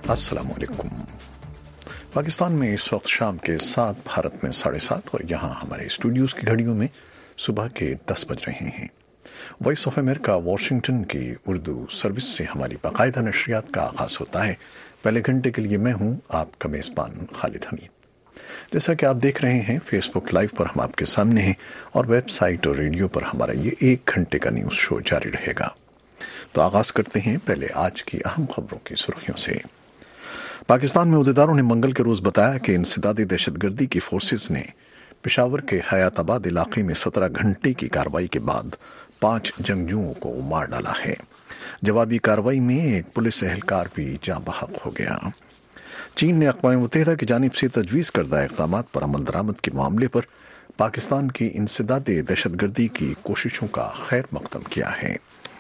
अस्सलाम वालेकुम। पाकिस्तान में इस वक्त शाम के 7, भारत में 7:30 और यहाँ हमारे स्टूडियोज़ की घड़ियों में सुबह के 10 बज रहे हैं। वॉइस ऑफ अमेरिका वाशिंगटन की उर्दू सर्विस से हमारी बाकायदा नशरियात का आगाज़ होता है। पहले घंटे के लिए मैं हूँ आपका मेज़बान खालिद हमीद। जैसा कि आप देख रहे हैं, फेसबुक लाइव पर हम आपके सामने हैं और वेबसाइट और रेडियो पर हमारा ये 1 घंटे का न्यूज़ शो जारी रहेगा। तो आगाज़ करते हैं पहले आज की अहम खबरों की सुर्खियों से। पाकिस्तान में उहदेदारों ने मंगल के रोज़ बताया कि इंसदादी दहशतगर्दी की फोर्सेस ने पेशावर के हयाताबाद इलाके में 17 घंटे की कार्रवाई के बाद 5 जंगजुओं को मार डाला है। जवाबी कार्रवाई में एक पुलिस एहलकार भी जाँ बहक हो गया। चीन ने अक़वाम मुत्तहिदा की जानिब से तजवीज़ करदा इक़दामात पर अमल दरामद के मामले पर पाकिस्तान की इंसदादी दहशतगर्दी की कोशिशों का खैर मक़दम किया है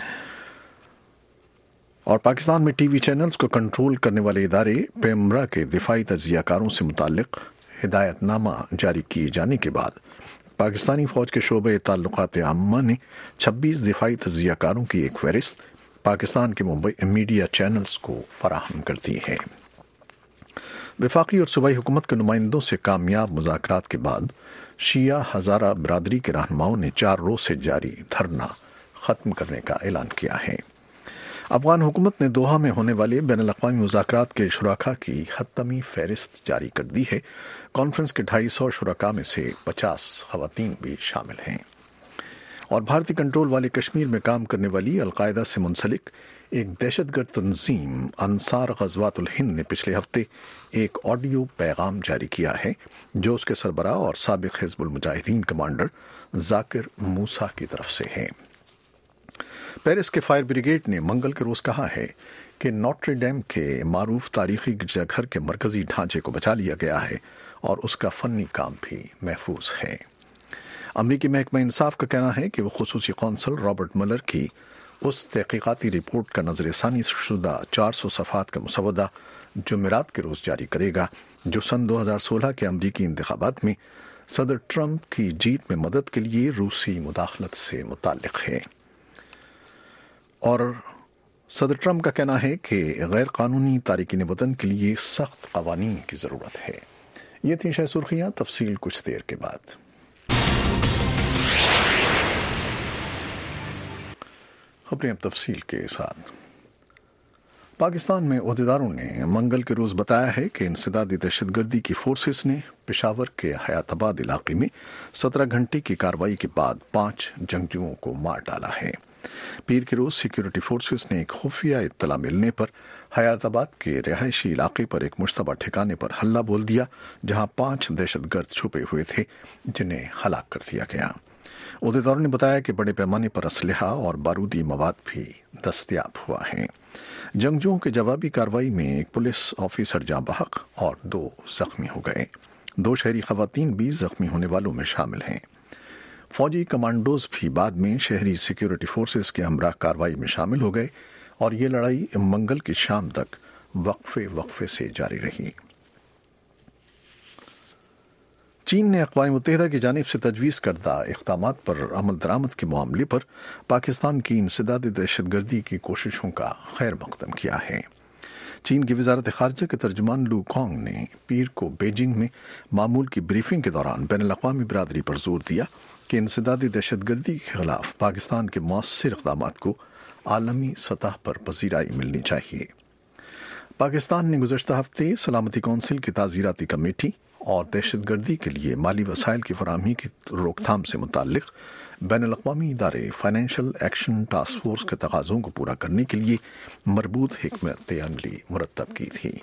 और पाकिस्तान में टीवी चैनल्स को कंट्रोल करने वाले इदारे पेमरा के दिफाई तज्ज़ियाकारों से मुताल्लिक़ हिदायतनामा जारी किए जाने के बाद पाकिस्तानी फ़ौज के शोबे ताल्लुकात आम्मा ने 26 दिफाई तज्ज़ियाकारों की एक फ़हरिस्त पाकिस्तान के मुंबई मीडिया चैनल्स को फराहम कर दी है। वफाकी और सूबाई हुकूमत के नुमाइंदों से कामयाब मुज़ाकरात के बाद शिया हज़ारा बरादरी के रहनुमाओं ने 4 रोज़ से जारी धरना ख़त्म करने का ऐलान किया है। अफगान हुकूमत ने दोहा में होने वाले बैनुल-अक़वामी मुज़ाकरात के शुराका की हतमी फ़हरिस्त जारी कर दी है। कॉन्फ्रेंस के 250 शुराका में से 50 ख़वातीन भी शामिल हैं और भारतीय कंट्रोल वाले कश्मीर में काम करने वाली अल-कायदा से मुंसलिक एक दहशतगर्द तंजीम अंसार ग़ज़वातुल हिंद ने पिछले हफ्ते एक ऑडियो पैगाम जारी किया है जो उसके सरबराह और साबिक़ हिज़्बुल मुजाहिदीन कमांडर ज़ाकिर मूसा की तरफ से है। पेरिस के फायर ब्रिगेड ने मंगल के रोज़ कहा है कि नोट्रे डेम के मारूफ तारीखी गिरजाघर के मरकजी ढांचे को बचा लिया गया है और उसका फ़नी काम भी महफूज है। अमरीकी महकमा इंसाफ का कहना है कि वो खुसूसी कौंसल रॉबर्ट मुलर की उस तहक़ीक़ाती रिपोर्ट का नज़रसानी शुदा 400 सफ़हात का मुसवदा जुमेरात के रोज़ जारी करेगा जो सन 2016 के अमरीकी इंतख़ाबात में सदर ट्रंप की जीत में मदद के लिए रूसी मुदाखलत से मुताल्लिक़ है और सदर ट्रंप का कहना है कि गैर कानूनी तारिकीन वतन के लिए सख्त क़वानीन की ज़रूरत है। ये थी शायद सुर्खियाँ, तफसील कुछ देर के बाद। खबरें अब तफसील के साथ। पाकिस्तान में उहदेदारों ने मंगल के रोज़ बताया है कि इंसदादी दहशतगर्दी की फोर्सेस ने पेशावर के हयाताबाद इलाके में 17 घंटे की कार्रवाई के बाद 5 जंगजुओं को मार डाला है। पीर के रोज़ सिक्योरिटी फोर्सेस ने एक खुफिया इत्तला मिलने पर हयाताबाद के रिहायशी इलाके पर एक मुश्तबा ठिकाने पर हल्ला बोल दिया जहां 5 दहशतगर्द छुपे हुए थे जिन्हें हलाक कर दिया गया। उहदेदारों ने बताया कि बड़े पैमाने पर असलहा और बारूदी मवाद भी दस्तयाब हुआ है। जंगजुओं के जवाबी कार्रवाई में एक पुलिस ऑफिसर जाँ बहक और 2 जख्मी हो गए। 2 शहरी खवातीन भी जख्मी होने वालों में शामिल हैं। फौजी कमांडोज भी बाद में शहरी सिक्योरिटी फोर्सेस के हमरा कार्रवाई में शामिल हो गए और ये लड़ाई मंगल की शाम तक वक्फे से जारी रही। चीन ने अक़वाम मुत्तहिदा की जानिब से तजवीज़ करदा इक़दामात पर अमल दरामद के मामले पर पाकिस्तान की इंसदादी दहशतगर्दी की कोशिशों का खैर मक़दम किया है। चीन की वज़ारत ख़ारिजा के तर्जुमान लू कॉन्ग ने पीर को बीजिंग में मामूल की ब्रीफिंग के दौरान बैनुल-अक़वामी बिरादरी पर जोर दिया कि इंसदादी दहशतगर्दी के खिलाफ पाकिस्तान के मौसर इक़दामात को आलमी सतह पर पज़ीराई मिलनी चाहिए। पाकिस्तान ने गुज़श्ता हफ्ते सलामती कौंसिल की ताज़ीराती कमेटी और दहशतगर्दी के लिए माली वसाइल की फराहमी की रोकथाम से मुताल्लिक़ बैनुल-अक़वामी इदारे फाइनेंशियल एक्शन टास्क फोर्स के तकाज़ों को पूरा करने के लिए मरबूत हिकमत अमली मुरतब की थी।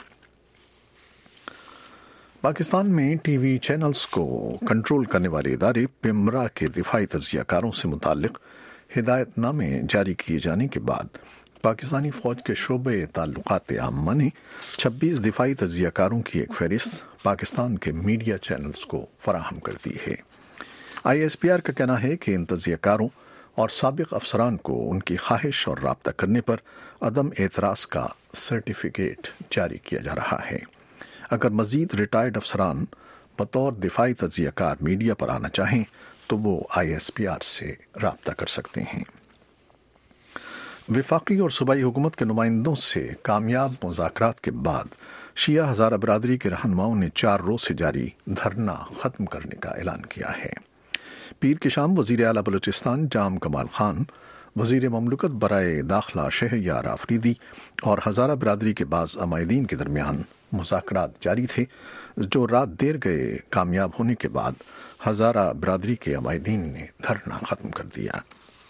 पाकिस्तान में टीवी चैनल्स को कंट्रोल करने वाले इदारे पेमरा के दिफाई तज्ज़ियाकारों से मुताल्लिक़ हिदायतनामे जारी किए जाने के बाद पाकिस्तानी फ़ौज के शोबे ताल्लुकात आम्मा ने 26 दिफाई तज्ज़ियाकारों की एक फ़हरिस्त पाकिस्तान के मीडिया चैनल्स को फराहम कर दी है। ISPR का कहना है कि इन तज्ज़ियाकारों और साबिक़ अफसरान को उनकी ख्वाहिश और राब्ता करने पर अदम एतराज़ का सर्टिफिकेट जारी किया जा रहा है। अगर मज़ीद रिटायर्ड अफसरान बतौर दिफाई तज्ज़ियाकार मीडिया पर आना चाहें तो वो ISPR से राब्ता कर सकते हैं। वफाकी और सूबाई हुकूमत के नुमाइंदों से कामयाब मुज़ाकरात के बाद शिया हज़ारा बरादरी के रहनुमाओं ने 4 रोज़ से जारी धरना ख़त्म करने का ऐलान किया है। पीर की शाम वज़ीर आला बलूचिस्तान जाम कमाल खान, वज़ीर ममलकत बराए दाखिला शहरयार आफरीदी और हज़ारा बरादरी के बाज़ अमायदीन के दरमियान मुज़ाकरात जारी थे, जो रात देर गए कामयाब होने के बाद हज़ारा बरादरी के अमायदीन ने धरना ख़त्म कर दिया।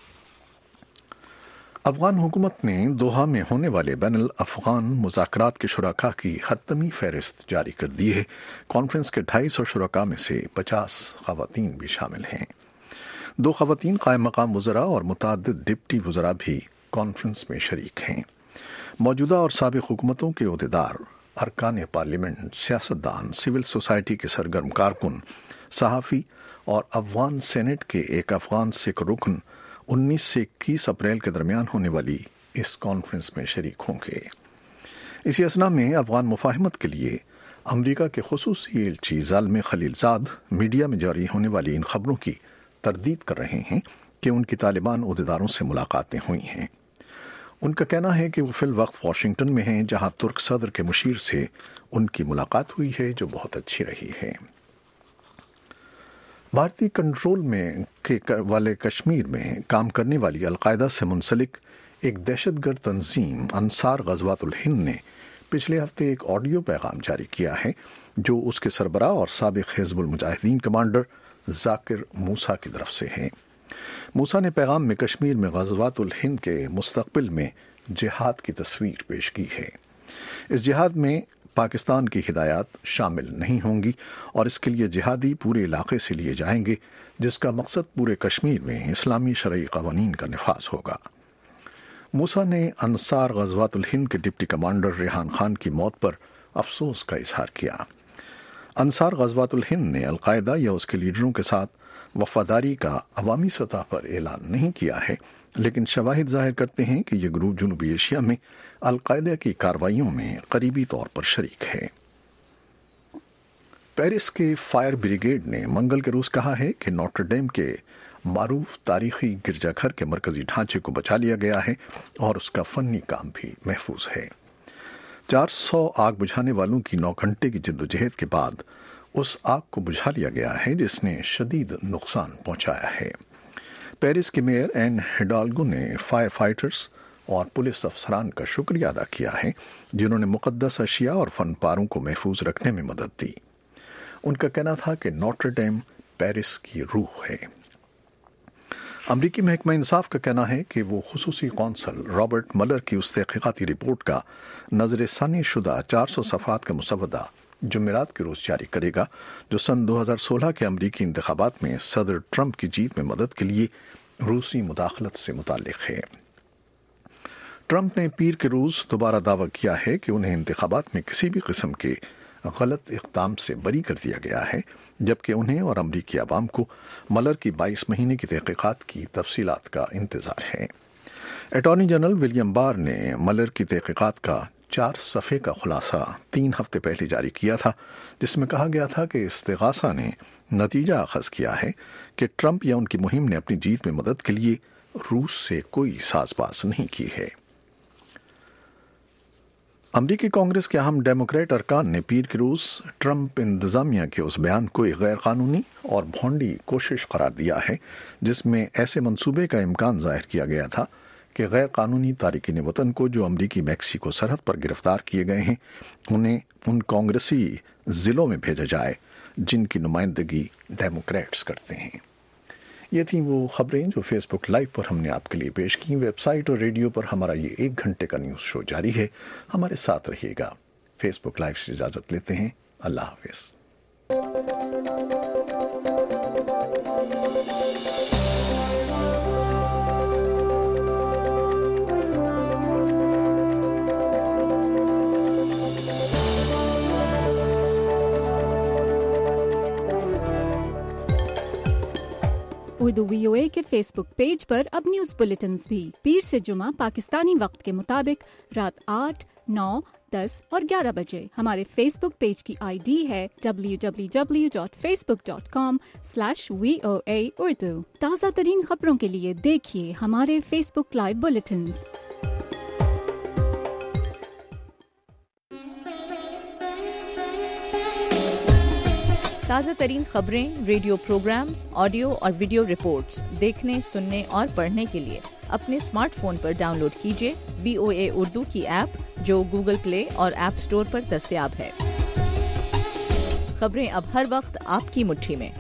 अफगान हुकूमत ने दोहा में होने वाले बैनुल अफ़गान मुज़ाकरात के शुरका की हतमी फहरिस्त जारी कर दी है। कॉन्फ्रेंस के 250 शुरका में से 50 ख़वातीन भी शामिल हैं। 2 ख़वातीन क़ायम मक़ाम वज़रा और मुतअद्दिद डिप्टी वज़रा भी कॉन्फ्रेंस में शरीक हैं। मौजूदा और साबिक़ हुकूमतों के ओहदेदार, अरकान पार्लियामेंट, सियासतदान, सिविल सोसाइटी के सरगर्म कारकुन, सहाफ़ी और अफ़गान सेनेट के एक अफ़गान सिख रुकन 19 से 21 अप्रैल के दरमियान होने वाली इस कॉन्फ्रेंस में शरीक होंगे। इसी असना में अफ़गान मुफाहमत के लिए अमरीका के खुसूसी एलची ज़ालमे खलीलज़ाद मीडिया में जारी होने वाली इन खबरों की तरदीद कर रहे हैं कि उनकी तालिबान ओहदेदारों से मुलाकातें हुई हैं। उनका कहना है कि वो फिल वक्त वाशिंगटन में हैं, जहां तुर्क सदर के मुशीर से उनकी मुलाकात हुई है, जो बहुत अच्छी रही है। भारतीय कंट्रोल में वाले कश्मीर में काम करने वाली अलकायदा से मुंसलिक एक दहशतगर्द तंजीम अंसार गज़वातुल हिंद ने पिछले हफ्ते एक ऑडियो पैगाम जारी किया है, जो उसके सरबराह और साबिक़ हिज़्बुल मुजाहिदीन कमांडर जाकिर मूसा की तरफ से है। मूसा ने पैगाम में कश्मीर में गज़वातुल हिंद के मुस्तक़बिल में जिहाद की तस्वीर पेश की है। इस जिहाद में पाकिस्तान की हिदायत शामिल नहीं होंगी और इसके लिए जिहादी पूरे इलाके से लिए जाएंगे, जिसका मकसद पूरे कश्मीर में इस्लामी शरई क़वानीन का निफाज होगा। मूसा ने अंसार गज़वातुल हिंद के डिप्टी कमांडर रेहान खान की मौत पर अफसोस का इजहार किया। अंसार गज़वातुल हिंद ने अलकायदा या उसके लीडरों के साथ वफादारी का अवामी सतह पर ऐलान नहीं किया है, लेकिन शवाहिद ज़ाहिर करते हैं कि यह ग्रुप जनूबी एशिया में अलकायदा की कार्रवाइयों में करीबी तौर पर शरीक है। पेरिस के फायर ब्रिगेड ने मंगल के रोज़ कहा है कि नोट्रडेम के मारूफ तारीखी गिरजाघर के मरकजी ढांचे को बचा लिया गया है और उसका फनी काम भी महफूज है। 400 आग बुझाने वालों की 9 घंटे की जद्दोजहद के बाद उस आग को बुझा लिया गया है, जिसने शदीद नुकसान पहुंचाया है। पेरिस के मेयर एन हिडाल्गो ने फायर फाइटर्स और पुलिस अफसरान का शुक्रिया अदा किया है, जिन्होंने मुकद्दस अशिया और फन पारों को महफूज रखने में मदद दी। उनका कहना था कि नोट्रडेम पेरिस की रूह है। अमरीकी महकमा इंसाफ का कहना है कि वो खुसूसी कौंसल रॉबर्ट मलर की उस तहकीकाती रिपोर्ट का नजरसानी शुदा 400 सफ़हात का मुसवदा जुमेरात के रोज़ जारी करेगा, जो सन 2016 के अमरीकी इंतखाबात में सदर ट्रंप की जीत में मदद के लिए रूसी मुदाखलत से मुताल्लिक है। ट्रंप ने पीर के रोज़ दोबारा दावा किया है कि उन्हें इंतखाबात में किसी भी किस्म के गलत इक़दाम से बरी कर दिया गया है, जबकि उन्हें और अमरीकी अवाम को मलर की 22 महीने की तहकीकात की तफसीलात का इंतज़ार है। अटॉर्नी जनरल विलियम बार ने मलर की तहकीकात का 4 सफ़े का खुलासा 3 हफ्ते पहले जारी किया था, जिसमें कहा गया था कि इस्तिगासा ने नतीजा अखज़ किया है कि ट्रंप या उनकी मुहिम ने अपनी जीत में मदद के लिए रूस से कोई साज़बाज़ नहीं की है। अमरीकी कांग्रेस के अहम डेमोक्रेट अरकान ने पीर के रोज़ ट्रंप इंतज़ामिया के उस बयान को एक गैर कानूनी और भोंडी कोशिश करार दिया है, जिसमें ऐसे मंसूबे का इम्कान जाहिर किया गया था कि गैर कानूनी तारिकीन वतन को जो अमरीकी मैक्सिको सरहद पर गिरफ्तार किए गए हैं, उन्हें उन कांग्रेसी ज़िलों में भेजा जाए जिनकी नुमाइंदगी डेमोक्रेट्स करते हैं। ये थी वो खबरें जो फेसबुक लाइव पर हमने आपके लिए पेश की। वेबसाइट और रेडियो पर हमारा ये 1 घंटे का न्यूज़ शो जारी है। हमारे साथ रहिएगा। फेसबुक लाइव से इजाज़त लेते हैं। अल्लाह हाफ़िज़। उर्दू VOA के फेसबुक पेज पर अब न्यूज़ बुलेटिन्स भी पीर से जुमा पाकिस्तानी वक्त के मुताबिक रात 8, 9, 10 और 11 बजे। हमारे फेसबुक पेज की ID है www.facebook.com/VOA Urdu। ताज़ा तरीन खबरों के लिए देखिए हमारे फेसबुक लाइव बुलेटिन्स। ताज़ा तरीन खबरें, रेडियो प्रोग्राम्स, ऑडियो और वीडियो रिपोर्ट्स देखने, सुनने और पढ़ने के लिए अपने स्मार्टफोन पर डाउनलोड कीजिए VOA उर्दू की ऐप, जो गूगल प्ले और ऐप स्टोर पर दस्तयाब है। खबरें अब हर वक्त आपकी मुट्ठी में।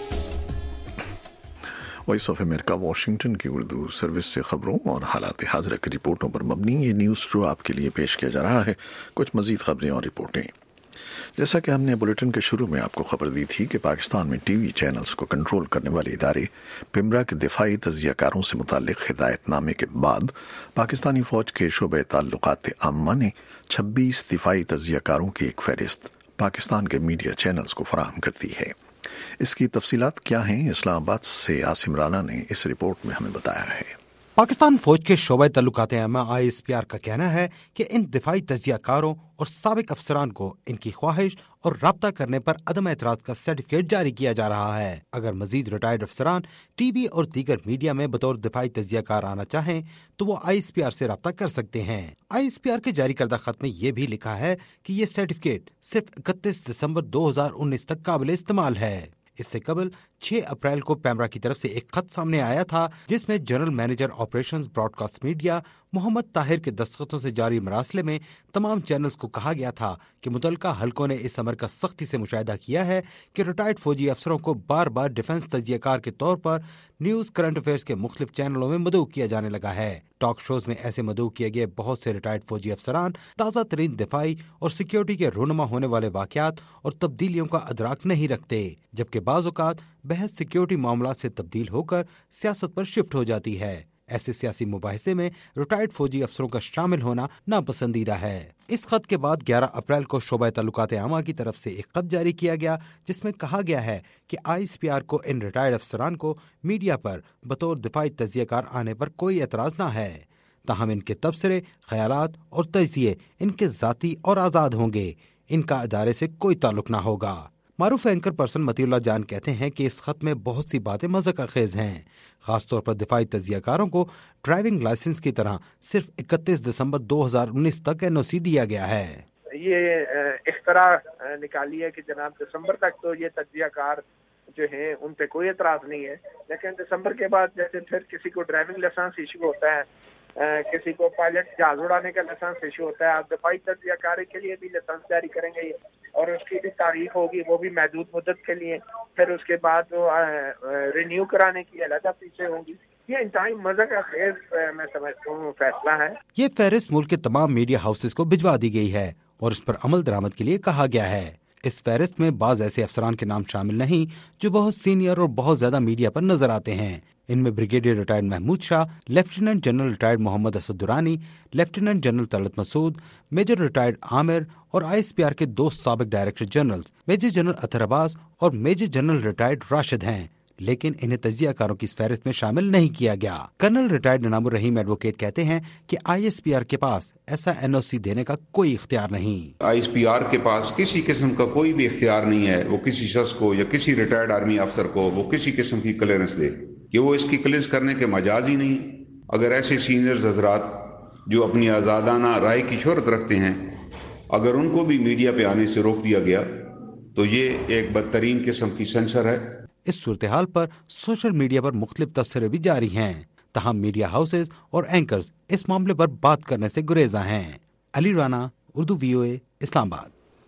वॉइस ऑफ अमेरिका वाशिंगटन की उर्दू सर्विस से खबरों और हालात हाज़िरा की रिपोर्टों पर मबनी ये न्यूज़ शो आपके लिए पेश किया जा रहा है। कुछ मज़ीद खबरें और रिपोर्टें। जैसा कि हमने बुलेटिन के शुरू में आपको खबर दी थी कि पाकिस्तान में टीवी चैनल्स को कंट्रोल करने वाले इदारे पिमरा के दिफाई तज़कियाकारों से मुताल्लिक़ हिदायतनामे के बाद पाकिस्तानी फ़ौज के शोबे ताल्लुकात आम्मा ने 26 दिफाई तज़कियाकारों की एक फहरिस्त पाकिस्तान के मीडिया चैनल्स को फराहम कर दी है। इसकी तफसीलात क्या हैं, इस्लामाबाद से आसिम राना ने इस रिपोर्ट में हमें बताया है। पाकिस्तान फौज के शोबे तल्लुकात आमा ISPR का कहना है कि इन दिफाई तज़कियाकारों और साबिक अफसरान को इनकी ख्वाहिश और राब्ता करने पर अदम एतराज़ का सर्टिफिकेट जारी किया जा रहा है। अगर मजीद रिटायर्ड अफसरान टीवी और दीगर मीडिया में बतौर दिफाई तज़कियाकार आना चाहें तो वो ISPR से राब्ता कर सकते हैं। ISPR के जारी करदा खत में ये भी लिखा है कि ये सर्टिफिकेट सिर्फ 31 दिसंबर 2019 तक काबिल इस्तेमाल है। इससे कबल 6 अप्रैल को पैमरा की तरफ से एक खत सामने आया था जिसमें general manager operations broadcast media Mohammad Tahir के दस्तखतों से जारी मरासले में तमाम चैनल्स को कहा गया था कि मुतल्लिका हलकों ने इस अमर का सख्ती से मुशाहिदा किया है कि रिटायर्ड फौजी अफसरों को बार बार डिफेंस तज़कियाकार के तौर पर न्यूज़, करंट अफेयर्स के मुख्तलिफ चैनलों में मदऊ किया जाने लगा है। टॉक शोज में ऐसे मदऊ किए गए बहुत से रिटायर्ड फौजी अफसरान ताज़ा तरीन दिफाई और सिक्योरिटी के रूनुमा होने वाले वाक़यात और तब्दीलियों का अदराक नहीं रखते, जबकि बाज़ औक़ात बहस सिक्योरिटी मामलात से तब्दील होकर सियासत पर शिफ्ट हो जाती है। ऐसे सियासी मुबाहिसे में रिटायर्ड फौजी अफसरों का शामिल होना नापसंदीदा है। इस खत के बाद 11 अप्रैल को शोबा ताल्लुकात आमा की तरफ से एक खत जारी किया गया जिसमें कहा गया है कि ISPR को इन रिटायर्ड अफसरान को मीडिया पर बतौर दिफाई तज़कियाकार आने पर कोई एतराज़ न है, ताहम इनके तबसरे, ख्यालात और तज़किये इनके ज़ाती और आज़ाद होंगे, इनका अदारे से कोई ताल्लुक न होगा। मारूफ एंकर पर्सन मतीउल्लाह जान कहते हैं कि इस खत में बहुत सी बातें मज़ाक खेज हैं, खासतौर पर दिफाई तज़कियाकारों को ड्राइविंग लाइसेंस की तरह सिर्फ 31 दिसंबर 2019 तक NOC दिया गया है। ये इख्तरा निकाली है कि जनाब दिसंबर तक तो ये तज़कियाकार जो हैं उन पे कोई एतराज़ नहीं है, लेकिन दिसंबर के बाद जैसे फिर किसी को ड्राइविंग लाइसेंस इशू होता है, किसी को पायलट जहाज उड़ाने का लाइसेंस इशू होता है, आप दफाई तज़कियाकारी के लिए भी लाइसेंस जारी करेंगे और उसकी भी तारीख होगी, वो भी महदूद मुद्दत के लिए, फिर उसके बाद वो रिन्यू कराने की अलग फीसें होंगी। ये इंतहाई मज़ा का खेज मैं समझता हूँ फैसला है। ये फहरिस्त मुल्क के तमाम मीडिया हाउसेस को भिजवा दी गई है और इस पर अमल दरामद के लिए कहा गया है। इस फहरिस्त में बाज ऐसे अफसरान के नाम शामिल नहीं जो बहुत सीनियर और बहुत ज्यादा मीडिया पर नजर आते हैं। इनमें brigadier retired Mahmood Shah, lieutenant general retired Mohammad Asad Durrani, lieutenant general Talat Masood, major retired Amir और ISPR के 2 साबिक director general major general Athar Abbas और मेजर जनरल रिटायर्ड राशिद हैं, लेकिन इन्हें तज़कियाकारों की इस फहरिस्त में शामिल नहीं किया गया। Colonel retired Inamur Rahim advocate कहते हैं कि ISPR के पास ऐसा NOC देने का कोई इख्तियार नहीं। ISPR के पास किसी किस्म का कोई भी इख्तियार नहीं है वो किसी शख्स को या किसी रिटायर्ड आर्मी अफसर को वो किसी किस्म की क्लियरेंस दे, कि वो इसकी क्लियरेंस करने के मजाज ही नहीं। अगर ऐसे सीनियर्स हजरात जो अपनी आज़ादाना राय की शोहरत रखते हैं, अगर उनको भी मीडिया पे आने से रोक दिया गया तो ये एक बदतरीन किस्म की सेंसर है। इस सूरत हाल पर सोशल मीडिया पर मुख्तलिफ तबसरे भी जारी हैं, तहम मीडिया हाउसेज और एंकर्स इस मामले पर बात करने से गुरेजा हैं। अली राना, उर्दू VOA, इस्लामाबाद।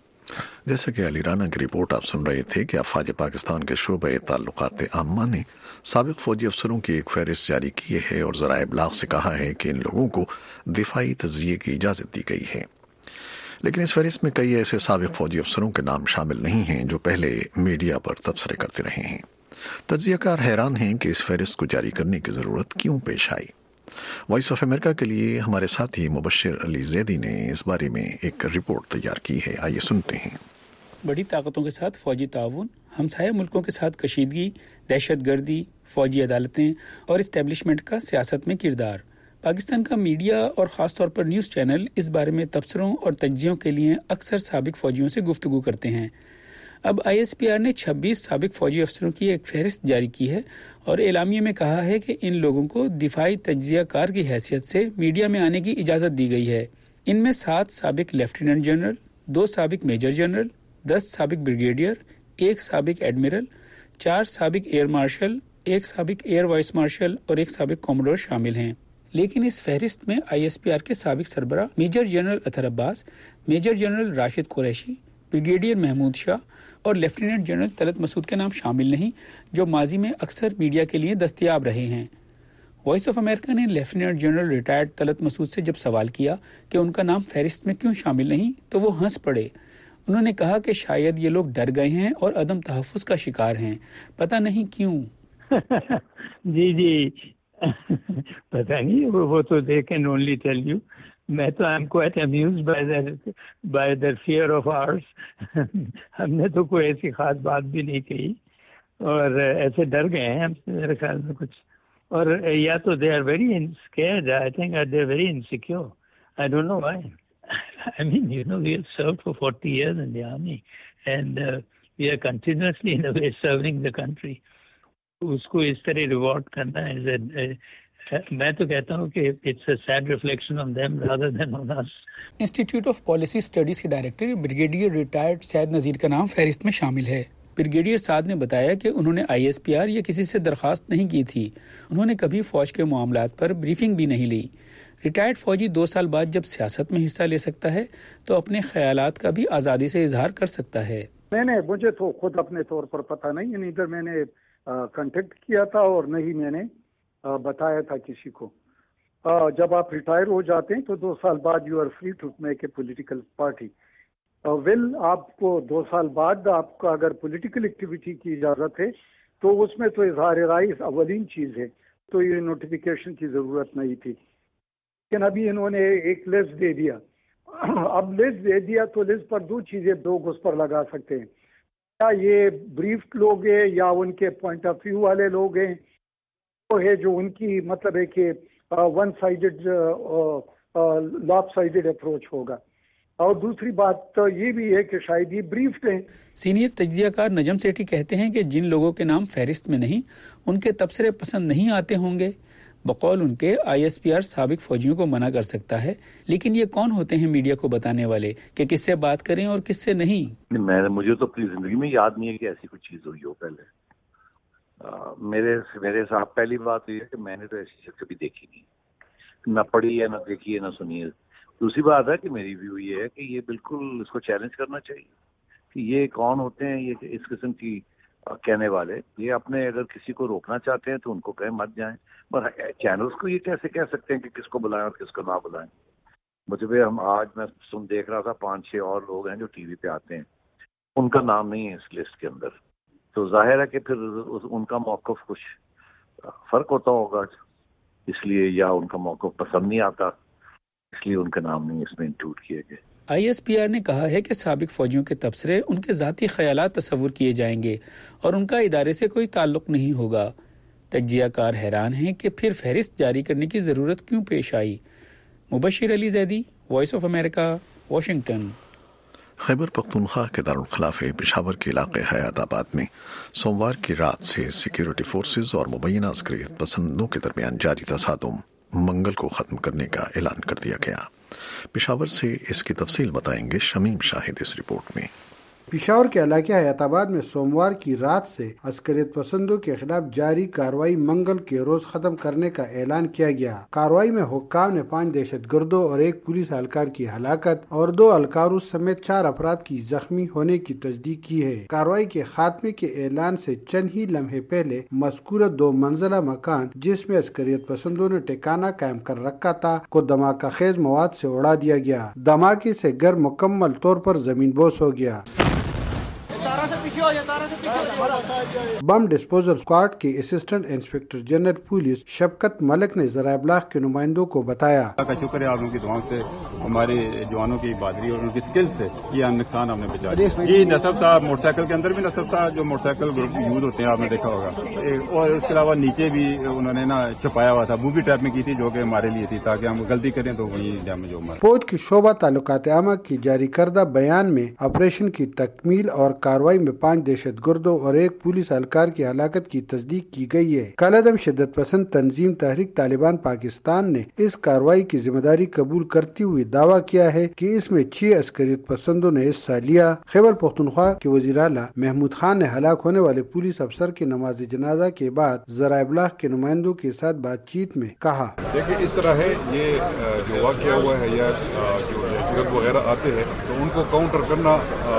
जैसा कि अली राना की रिपोर्ट आप सुन रहे थे कि अफवाज पाकिस्तान के शोबे ताल्लुकात आम्मा ने साबिक फौजी अफसरों की एक फहरिस्त जारी की है और ज़राए इब्लाग से कहा है कि इन लोगों को दिफाई तज़किये की इजाज़त दी गई है, लेकिन इस फहरिस्त में कई ऐसे साबिक फौजी अफसरों के नाम शामिल नहीं हैं जो पहले मीडिया पर तबसरे करते रहे हैं। तज़कियाकार हैरान हैं कि इस फहरिस्त को जारी करने की ज़रूरत क्यों पेश आई। वॉइस ऑफ अमेरिका के लिए हमारे साथी मुबश्शिर अली जैदी ने इस बारे में एक रिपोर्ट तैयार की है, आइए सुनते हैं। बड़ी ताकतों के साथ फौजी ताउन, हमसाया मुल्कों के साथ कशीदगी, दहशत गर्दी, फौजी अदालतें और इस्टेब्लिशमेंट का सियासत में किरदार। पाकिस्तान का मीडिया और ख़ास तौर पर न्यूज़ चैनल इस बारे में तबसरों और तज्जियों के लिए अक्सर साबिक फ़ौजियों से गुफ्तगू करते हैं। अब ISPR ने 26 साबिक फ़ौजी अफसरों की एक फहरिस्त जारी की है और एलामिये में कहा है कि इन लोगों को दिफाई तज्जिया कार की हैसियत से मीडिया में आने की इजाज़त दी गई है। इनमें 7 साबिक लेफ्टिनेंट जनरल, 2 साबिक मेजर जनरल, 10 साबिक ब्रिगेडियर, 1 साबिक एडमिरल, 4 साबिक एयर मार्शल, 1 साबिक एयर वाइस मार्शल और 1 साबिक कॉमोडोर शामिल हैं। लेकिन इस फहरिस्त में ISPR के साबिक सरबरा major general Athar Abbas, major general Rashid Qureshi, brigadier Mahmood Shah और लेफ्टिनेंट जनरल तलत मसूद के नाम शामिल नहीं, जो माजी में अक्सर मीडिया के लिए दस्तयाब रहे हैं। वॉइस ऑफ अमेरिका ने lieutenant general retired Talat Masood से जब सवाल किया कि उनका नाम फहरिस्त में क्यों शामिल नहीं, तो वो हंस पड़े। उन्होंने कहा कि शायद ये लोग डर गए हैं और अदम तहफ़्फ़ुज़ का शिकार हैं, पता नहीं क्यों। जी पता नहीं, वो तो they can only tell you. मैं तो I am quite amused by their fear of ours. हमने तो कोई ऐसी खास बात भी नहीं कही और ऐसे डर गए हैं हमसे, मेरे ख्याल में कुछ। और या तो they are very scared, I think they are very insecure, I don't know why. I mean, you know, we have served for 40 years in the army and we are continuously in a way serving the country. उसको इस तरह reward करना है, मैं तो कहता हूँ कि it's a sad reflection on them rather than on us. Institute of Policy Studies के director brigadier retired Syed Nazir का नाम फहरिस्त में शामिल है। ब्रिगेडियर साद ने बताया कि उन्होंने ISPR या किसी से दरख्वास्त नहीं की थी। उन्होंने कभी फौज के मामलात पर ब्रीफिंग भी नहीं ली। रिटायर्ड फौजी 2 साल बाद जब सियासत में हिस्सा ले सकता है तो अपने ख्यालात का भी आज़ादी से इजहार कर सकता है। मुझे तो खुद अपने तौर पर पता नहीं है, नीदर मैंने कांटेक्ट किया था और नहीं मैंने बताया था किसी को। जब आप रिटायर हो जाते हैं तो 2 साल बाद you are free to make a political party. आपको 2 साल बाद आपका अगर पॉलिटिकल एक्टिविटी की इजाज़त है तो उसमें तो इजहार राय अवलीन चीज़ है, तो ये नोटिफिकेशन की ज़रूरत नहीं थी। लेकिन अभी इन्होंने एक लिस्ट दे दिया। अब लिस्ट दे दिया तो लिस्ट पर 2 चीज़ें लोग उस पर लगा सकते हैं, या ये ब्रीफ लोग हैं या उनके पॉइंट ऑफ व्यू वाले लोग हैं, वो है जो उनकी मतलब है कि one sided lopsided approach होगा। और दूसरी बात तो ये भी है कि शायद ये ब्रीफ हैं। सीनियर तज्जियाकार नजम सेठी कहते हैं कि जिन लोगों के नाम फहरिस्त में नहीं, उनके तबसरे पसंद नहीं आते होंगे। बकौल उनके ISPR साबिक फौजियों को मना कर सकता है, लेकिन ये कौन होते हैं मीडिया को बताने वाले कि किससे बात करें और किससे नहीं? मुझे तो अपनी जिंदगी में याद नहीं है कि ऐसी कोई चीज हुई हो पहले। मेरे साथ पहली बात ये है कि मैंने तो ऐसी चीज कभी देखी नहीं, ना पढ़ी है, ना देखी है, ना सुनी है। दूसरी बात है कि मेरी व्यू ये है कि ये बिल्कुल इसको चैलेंज करना चाहिए कि ये कौन होते हैं, ये इस किस्म की कहने वाले। ये अपने अगर किसी को रोकना चाहते हैं तो उनको कहें मत जाएं, पर चैनल्स को ये कैसे कह सकते हैं कि किसको बुलाएं और किसको ना बुलाएं। मुझे आज मैं देख रहा था 5-6 और लोग हैं जो टीवी पे आते हैं, उनका नाम नहीं है इस लिस्ट के अंदर, तो जाहिर है कि फिर उनका मौक़िफ़ कुछ फर्क होता होगा, इसलिए या उनका मौक़िफ़ पसंद नहीं आता इसलिए उनका नाम नहीं इसमें इंक्लूड किए गए। ISPR ने कहा है कि साबिक फौजियों के तबसरे उनके ज़ाती ख्यालात तस्वुर किए जाएंगे और उनका इदारे से कोई ताल्लुक नहीं होगा। तज्जियाकार हैरान हैं कि फिर फहरिस्त जारी करने की ज़रूरत क्यों पेश आई। Mubashir Ali Zaidi, Voice of America, Washington. Khyber Pakhtunkhwa के दारुल खिलाफे पेशावर के इलाके हयाताबाद में सोमवार की रात से सिक्योरिटी फोर्सेज और मुबैना अस्करियत पसंदों के दरमियान जारी तसादुम मंगल को ख़त्म करने का ऐलान कर दिया गया। पेशावर से इसकी तफसील बताएंगे शमीम शाहिद इस रिपोर्ट में। पेशावर के इलाके हयाताबाद में सोमवार की रात से अस्करियत पसंदों के खिलाफ जारी कार्रवाई मंगल के रोज खत्म करने का ऐलान किया गया। कार्रवाई में हुक्काम ने 5 दहशतगर्दों और 1 पुलिस एहलकार की हलाकत और 2 एहलकारों समेत 4 अफराद की जख्मी होने की तस्दीक की है। कार्रवाई के खात्मे के ऐलान से चंद ही लम्हे पहले मज़कूरा 2 मंजिला मकान जिसमें अस्करियत पसंदों ने ठिकाना कायम कर रखा था को धमाका खेज मवाद से उड़ा दिया गया। धमाके से घर मुकम्मल तौर पर जमीन बोस हो गया। बम डिस्पोजल स्क्वाड के assistant inspector general police Shafqat Malik ने ज़राए इब्लाग के नुमाइंदों को बताया, का शुक्र है आप लोगों की दुआओं से, हमारे जवानों की बहादुरी और उनकी स्किल से ये नुकसान हमने बचा लिया। जी नसब था, मोटरसाइकिल के अंदर भी नसब था, जो मोटरसाइकिल ग्रुप यूज होते हैं आपने देखा होगा, और उसके अलावा नीचे भी उन्होंने ना छुपाया हुआ था, बूबी ट्रैप में की थी जो कि हमारे लिए थी, ताकि हम गलती करें तो वही डैमेज हो हमारा। फौज की शोबा ताल्लुकात आमा की जारी करदा बयान में ऑपरेशन की तकमील और कार्रवाई में 5 दहशतगर्दों और 1 पुलिस एहलकार की हलाकत की तस्दीक की गई है। कालादम शिद्दत पसंद तंजीम तहरीक तालिबान पाकिस्तान ने इस कार्रवाई की जिम्मेदारी कबूल करते हुए दावा किया है कि इसमें 6 अस्करियत पसंदों ने हिस्सा लिया। खैबर पख्तूनख्वा के वज़ीर आला महमूद खान ने हलाक होने वाले पुलिस अफसर की नमाज जनाजा के बाद ज़राए इब्लाग के नुमाइंदों के साथ बातचीत में कहा, देखिए इस तरह है, ये जो वाक़या हुआ है या जो दहशतगर्द वगैरह आते हैं तो उनको काउंटर करना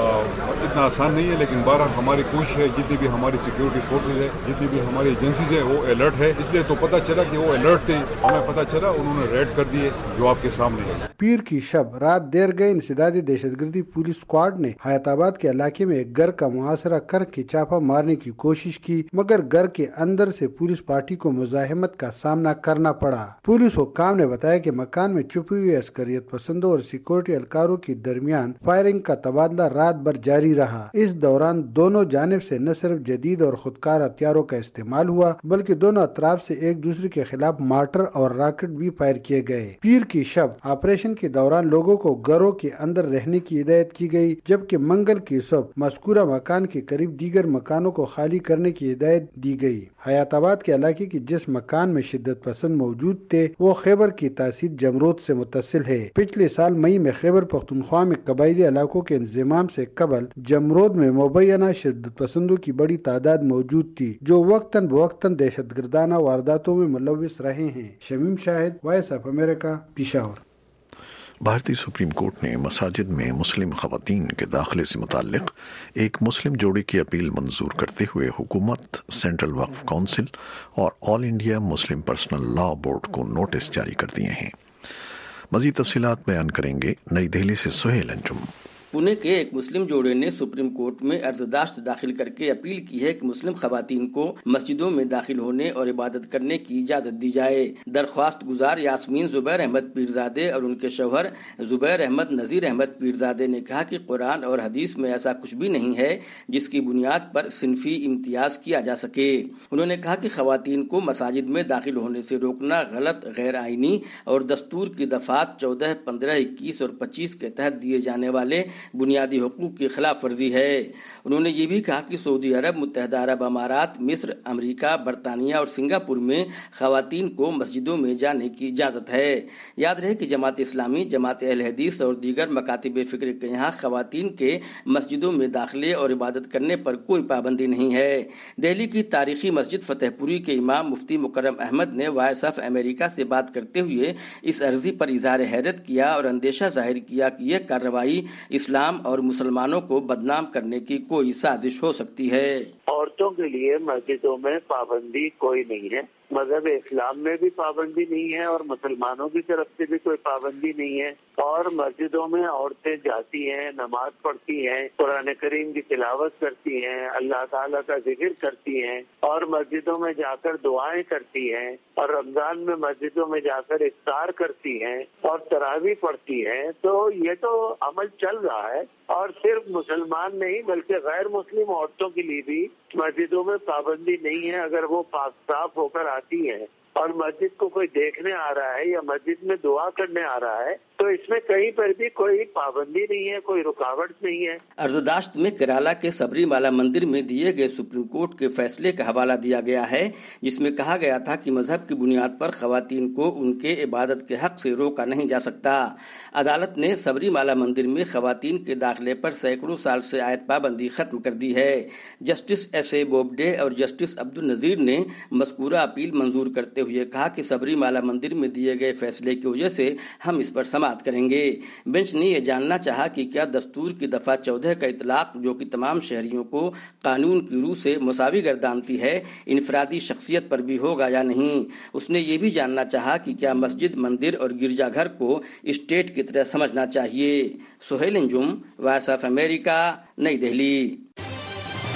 इतना आसान नहीं है, लेकिन बहरहाल हमारी कोशिश है, जितनी भी हमारी सिक्योरिटी फोर्सेज है, जितनी भी हमारी एजेंसीज है वो अलर्ट है। इसलिए तो पता चला कि वो अलर्ट थे, हमें पता चला, उन्होंने रेड कर दिए जो आपके सामने है। पीर की शब रात देर गए इंसदादी दहशतगर्दी पुलिस स्क्वाड ने हयाताबाद के इलाके में एक घर का मुहासरा करके छापा मारने की कोशिश की, मगर घर के अंदर से पुलिस पार्टी को मुजाहिमत का सामना करना पड़ा। पुलिस हुक्काम ने बताया कि मकान में छुपी हुई अस्करियत पसंदों और सिक्योरिटी एहलकारों के दरमियान फायरिंग का तबादला रात भर जारी रहा। इस दौरान दोनों जानिब से न सिर्फ जदीद और खुदकार हथियारों का इस्तेमाल हुआ, बल्कि दोनों अतराफ से एक दूसरे के खिलाफ मार्टर और रॉकेट भी फायर किए गए। पीर की शब ऑपरेशन के दौरान लोगों को घरों के अंदर रहने की हिदायत की गई, जबकि मंगल की सुबह मज़कूरा मकान के करीब दीगर मकानों को खाली करने की हिदायत दी गई। हयाताबाद के इलाके की जिस मकान में शिद्दत पसंद मौजूद थे वो खैबर की तहसील जमरोद से मुत्तसिल है। पिछले साल मई में खैबर पख्तूनख्वा में कबायली इलाकों के इंतजाम से कबल जमरोद में मुबैना शिद्दत पसंदों की बड़ी तादाद मौजूद थी, जो वक्तन बवक्तन दहशतगर्दाना वारदातों में मुलविस रहे हैं। Shamim Shahid, Voice of America, Peshawar. भारतीय सुप्रीम कोर्ट ने मसाजिद में मुस्लिम खवातीन के दाखिले से मुताल्लिक एक मुस्लिम जोड़े की अपील मंजूर करते हुए हुकूमत, सेंट्रल वक्फ काउंसिल और All India Muslim Personal Law Board को नोटिस जारी कर दिए हैं। मजीद तफसीलात बयान करेंगे नई दिल्ली से सुहेल अंजुम। पुणे के एक मुस्लिम जोड़े ने सुप्रीम कोर्ट में अर्जदाश्त दाखिल करके अपील की है कि मुस्लिम खवातीन को मस्जिदों में दाखिल होने और इबादत करने की इजाजत दी जाए। दरख्वास्त गुजार यास्मीन जुबैर अहमद पीरजादे और उनके शौहर जुबैर अहमद नज़ीर अहमद पीरजादे ने कहा कि कुरान और हदीस में ऐसा कुछ भी नहीं है जिसकी बुनियाद पर सिनफी इम्तियाज किया जा सके। उन्होंने कहा कि खवातीन को मसाजिद में दाखिल होने से रोकना गलत, गैर आईनी और दस्तूर की दफात 14, 15, 21 और 25 के तहत दिए जाने वाले बुनियादी हुकूक की खिलाफ वर्जी है। उन्होंने ये भी कहा कि सऊदी अरब, मुत्तहदा अरब अमारात, मिस्र, अमेरिका, बरतानिया और सिंगापुर में खवातीन को मस्जिदों में जाने की इजाज़त है। याद रहे कि जमात इस्लामी, जमात अहले हदीस और दीगर मकातिब फ़िक्र के यहाँ खवातीन के मस्जिदों में दाखिले और इबादत करने पर कोई पाबंदी नहीं है। दिल्ली की तारीखी मस्जिद फतेहपुरी के इमाम मुफ्ती मुकर्रम अहमद ने वॉइस ऑफ अमेरिका से बात करते हुए इस अर्जी पर इजहार हैरत किया और अंदेशा जाहिर किया कि यह कार्रवाई इस्लाम और मुसलमानों को बदनाम करने की कोई साजिश हो सकती है। औरतों के लिए मस्जिदों में पाबंदी कोई नहीं है, मजहब इस्लाम में भी पाबंदी नहीं है और मुसलमानों की तरफ से भी कोई पाबंदी नहीं है। और मस्जिदों में औरतें जाती हैं, नमाज पढ़ती हैं, कुरान करीम की तिलावत करती हैं, अल्लाह ताला का जिक्र करती हैं और मस्जिदों में जाकर दुआएं करती हैं और रमजान में मस्जिदों में जाकर इफ्तार करती हैं और तरावी पढ़ती हैं। तो ये तो अमल चल रहा है और सिर्फ मुसलमान नहीं बल्कि गैर मुस्लिम औरतों के लिए भी मस्जिदों में पाबंदी नहीं है। अगर वो पाक साफ होकर आती हैं और मस्जिद को कोई देखने आ रहा है या मस्जिद में दुआ करने आ रहा है तो इसमें कहीं पर भी कोई पाबंदी नहीं है, कोई रुकावट नहीं है। अर्जदाश्त में केरला के सबरीमाला मंदिर में दिए गए सुप्रीम कोर्ट के फैसले का हवाला दिया गया है, जिसमें कहा गया था कि मजहब की बुनियाद पर खवातीन को उनके इबादत के हक से रोका नहीं जा सकता। अदालत ने सबरीमाला मंदिर में खवातीन के दाखिले पर सैकड़ों साल से आयत पाबंदी खत्म कर दी है। जस्टिस एस.ए. बोबडे और जस्टिस अब्दुल नजीर ने मज़कूरा अपील मंजूर करते हुए कहा कि सबरीमाला मंदिर में दिए गए फैसले की वजह से हम इस पर समाप्त करेंगे। बेंच ने यह जानना चाहा कि क्या दस्तूर की दफा 14 का इतलाक, जो कि तमाम शहरियों को कानून की रूह से मुसावी गर्दानती है, इनफरादी शख्सियत पर भी होगा या नहीं। उसने ये भी जानना चाहा कि क्या मस्जिद, मंदिर और गिरजाघर को स्टेट की तरह समझना चाहिए। Suhail Anjum, Voice of America, New Delhi.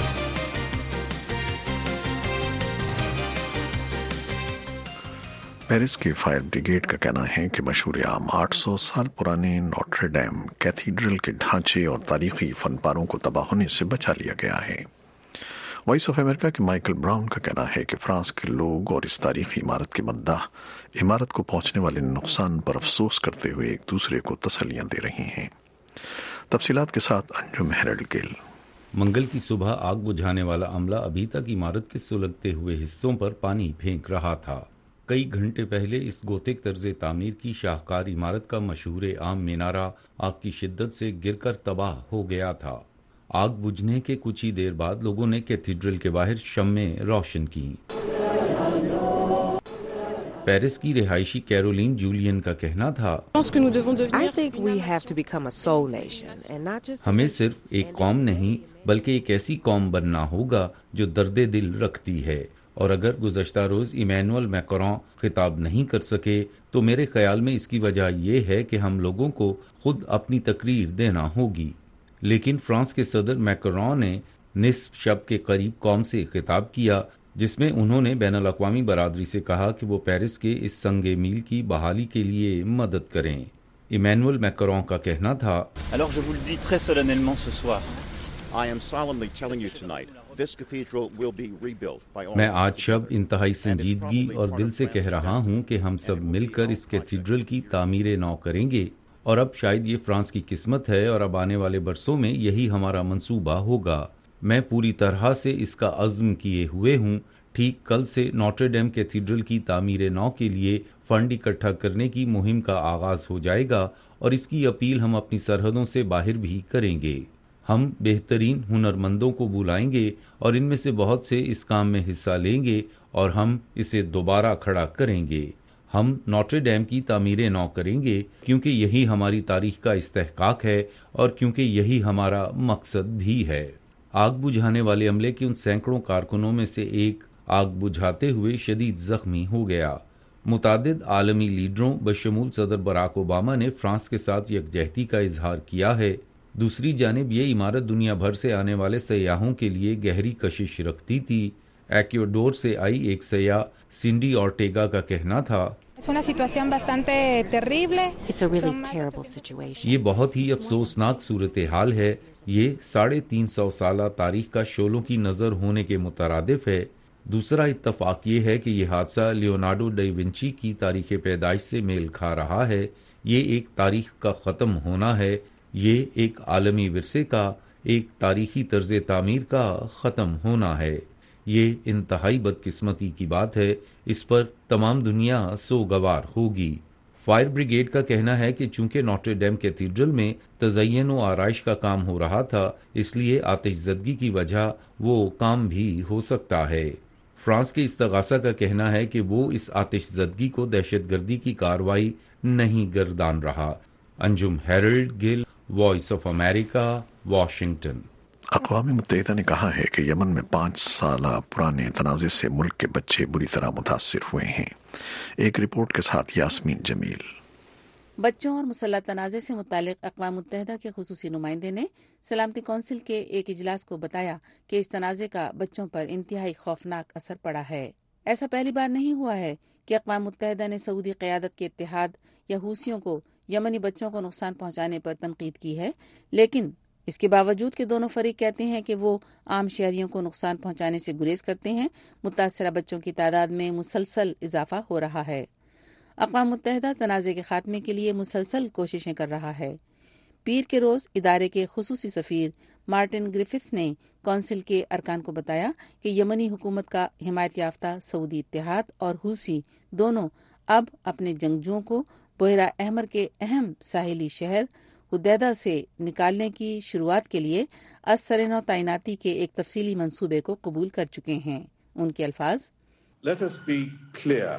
Paris کی فائر بریگیڈ کا کہنا ہے کہ مشہور عام 800 سال پرانے نوٹر ڈیم کیتھیڈرل کے ڈھانچے اور تاریخی فن پاروں کو تباہ ہونے سے بچا لیا گیا ہے۔ وائس آف امریکہ کے مائیکل براؤن کا کہنا ہے کہ فرانس کے لوگ اور اس تاریخی عمارت کے مداح عمارت کو پہنچنے والے نقصان پر افسوس کرتے ہوئے ایک دوسرے کو تسلیاں دے رہے ہیں۔ تفصیلات کے ساتھ انجم ہیرلڈ گل۔ منگل کی صبح آگ بجھانے والا عملہ ابھی تک عمارت کے سلگتے ہوئے حصوں پر پانی پھینک رہا تھا۔ کئی گھنٹے پہلے اس گوتھک طرز تعمیر کی شاہکار عمارت کا مشہور عام مینارہ آگ کی شدت سے گر کر تباہ ہو گیا تھا۔ آگ بجھنے کے کچھ ہی دیر بعد لوگوں نے کیتھیڈرل کے باہر شمعیں روشن کی۔ پیرس کی رہائشی کیرولین جولین کا کہنا تھا، ہمیں صرف ایک قوم نہیں بلکہ ایک ایسی قوم بننا ہوگا جو درد دل رکھتی ہے، اور اگر گزشتہ روز ایمینوئل میکرون خطاب نہیں کر سکے تو میرے خیال میں اس کی وجہ یہ ہے کہ ہم لوگوں کو خود اپنی تقریر دینا ہوگی۔ لیکن فرانس کے صدر میکرون نے نصف شب کے قریب قوم سے خطاب کیا، جس میں انہوں نے بین الاقوامی برادری سے کہا کہ وہ پیرس کے اس سنگ میل کی بحالی کے لیے مدد کریں۔ ایمینوئل میکرون کا کہنا تھا، Alors je vous le dis très solennellement ce soir. I am solemnly telling you tonight, this cathedral will be rebuilt by all. میں آج شب انتہائی سنجیدگی اور دل سے کہہ رہا ہوں کہ ہم سب مل کر اس کیتھیڈرل کی تعمیر نو کریں گے، اور اب شاید یہ فرانس کی قسمت ہے اور اب آنے والے برسوں میں یہی ہمارا منصوبہ ہوگا۔ میں پوری طرح سے اس کا عزم کیے ہوئے ہوں۔ ٹھیک کل سے نوٹر ڈیم کیتھیڈرل کی تعمیر نو کے لیے فنڈ اکٹھا کرنے کی مہم کا آغاز ہو جائے گا، اور اس کی اپیل ہم اپنی سرحدوں سے باہر بھی کریں گے۔ ہم بہترین ہنرمندوں کو بلائیں گے اور ان میں سے بہت سے اس کام میں حصہ لیں گے اور ہم اسے دوبارہ کھڑا کریں گے۔ ہم نوٹر ڈیم کی تعمیر نو کریں گے کیونکہ یہی ہماری تاریخ کا استحقاق ہے اور کیونکہ یہی ہمارا مقصد بھی ہے۔ آگ بجھانے والے عملے کے ان سینکڑوں کارکنوں میں سے ایک آگ بجھاتے ہوئے شدید زخمی ہو گیا۔ متعدد عالمی لیڈروں بشمول صدر براک اوباما نے فرانس کے ساتھ یکجہتی کا اظہار کیا ہے۔ دوسری جانب یہ عمارت دنیا بھر سے آنے والے سیاحوں کے لیے گہری کشش رکھتی تھی۔ ایکواڈور سے آئی ایک سیاح سینڈی اورٹیگا کا کہنا تھا، یہ بہت ہی افسوسناک صورتحال ہے۔ یہ 350 سالہ تاریخ کا شعلوں کی نظر ہونے کے مترادف ہے۔ دوسرا اتفاق یہ ہے کہ یہ حادثہ لیونارڈو ڈی ونچی کی تاریخ پیدائش سے میل کھا رہا ہے۔ یہ ایک تاریخ کا ختم ہونا ہے، یہ ایک عالمی ورثے کا، ایک تاریخی طرز تعمیر کا ختم ہونا ہے۔ یہ انتہائی بدقسمتی کی بات ہے، اس پر تمام دنیا سوگوار ہوگی۔ فائر بریگیڈ کا کہنا ہے کہ چونکہ نوٹر ڈیم کیتھیڈرل میں تزئین و آرائش کا کام ہو رہا تھا، اس لیے آتش زدگی کی وجہ وہ کام بھی ہو سکتا ہے۔ فرانس کے استغاثہ کا کہنا ہے کہ وہ اس آتش زدگی کو دہشت گردی کی کارروائی نہیں گردان رہا۔ Anjum Harold Gill, Voice of America, Washington. اقوام متحدہ نے کہا ہے کہ یمن میں 5 سالہ پرانے تنازع سے ملک کے بچے بری طرح متاثر ہوئے ہیں۔ ایک رپورٹ کے ساتھ یاسمین جمیل۔ بچوں اور مسلح تنازع سے متعلق اقوام متحدہ کے خصوصی نمائندے نے سلامتی کونسل کے ایک اجلاس کو بتایا کہ اس تنازع کا بچوں پر انتہائی خوفناک اثر پڑا ہے۔ ایسا پہلی بار نہیں ہوا ہے کہ اقوام متحدہ نے سعودی قیادت کے اتحاد یا حوثیوں کو یمنی بچوں کو نقصان پہنچانے پر تنقید کی ہے، لیکن اس کے باوجود کہ دونوں فریق کہتے ہیں کہ وہ عام شہریوں کو نقصان پہنچانے سے گریز کرتے ہیں، متاثرہ بچوں کی تعداد میں مسلسل اضافہ ہو رہا ہے۔ اقوام متحدہ تنازع کے خاتمے کے لیے مسلسل کوششیں کر رہا ہے۔ پیر کے روز ادارے کے خصوصی سفیر مارٹن گریفتھ نے کونسل کے ارکان کو بتایا کہ یمنی حکومت کا حمایت یافتہ سعودی اتحاد اور حوثی دونوں اب اپنے جنگجوؤں کو بحیرہ احمر کے اہم ساحلی شہر حدیدہ سے نکالنے کی شروعات کے لیے از سرنو تعیناتی کے ایک تفصیلی منصوبے کو قبول کر چکے ہیں۔ ان کے الفاظ، Let us be clear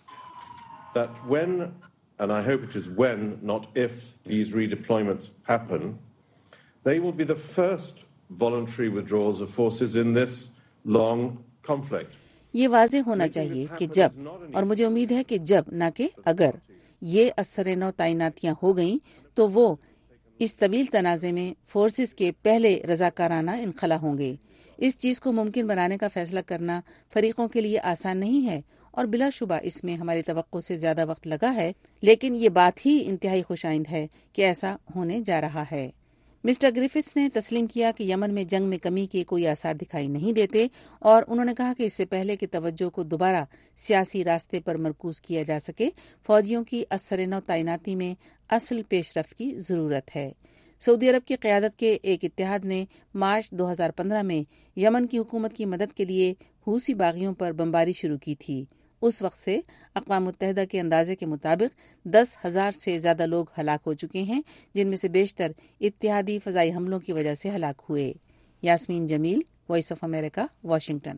that when, and I hope it is when, not if, these redeployments happen, they will be the first voluntary withdrawals of forces in this long conflict. یہ واضح ہونا چاہیے کہ جب، اور مجھے امید ہے کہ جب نہ کہ اگر، یہ از سرنو تعیناتیاں ہو گئیں تو وہ اس طویل تنازع میں فورسز کے پہلے رضاکارانہ انخلا ہوں گے۔ اس چیز کو ممکن بنانے کا فیصلہ کرنا فریقوں کے لیے آسان نہیں ہے، اور بلا شبہ اس میں ہماری توقع سے زیادہ وقت لگا ہے، لیکن یہ بات ہی انتہائی خوش آئند ہے کہ ایسا ہونے جا رہا ہے۔ مسٹر گریفٹس نے تسلیم کیا کہ یمن میں جنگ میں کمی کے کوئی آثار دکھائی نہیں دیتے، اور انہوں نے کہا کہ اس سے پہلے کہ توجہ کو دوبارہ سیاسی راستے پر مرکوز کیا جا سکے، فوجیوں کی ازسرنو تعیناتی میں اصل پیش رفت کی ضرورت ہے۔ سعودی عرب کی قیادت کے ایک اتحاد نے مارچ 2015 میں یمن کی حکومت کی مدد کے لیے حوثی باغیوں پر بمباری شروع کی تھی۔ اس وقت سے اقوام متحدہ کے اندازے کے مطابق 10,000 سے زیادہ لوگ ہلاک ہو چکے ہیں، جن میں سے بیشتر اتحادی فضائی حملوں کی وجہ سے ہلاک ہوئے۔ Yasmeen Jamil, Voice of America, Washington.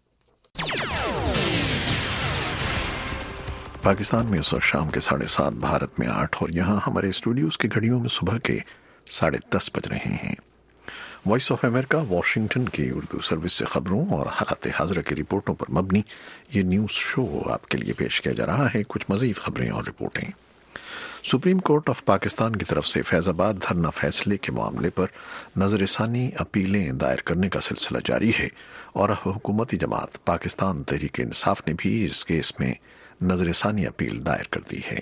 Pakistan میں اس وقت شام کے 7:30، بھارت میں 8 اور یہاں ہمارے اسٹوڈیوز کی گھڑیوں میں صبح کے 10:30 بج رہے ہیں۔ وائس آف امریکہ واشنگٹن کی اردو سروس سے خبروں اور حالات حاضرہ کی رپورٹوں پر مبنی یہ نیوز شو آپ کے لیے پیش کیا جا رہا ہے۔ کچھ مزید خبریں اور رپورٹیں۔ سپریم کورٹ آف پاکستان کی طرف سے فیض آباد دھرنا فیصلے کے معاملے پر نظر ثانی اپیلیں دائر کرنے کا سلسلہ جاری ہے، اور حکومتی جماعت پاکستان تحریک انصاف نے بھی اس کیس میں نظر ثانی اپیل دائر کر دی ہے۔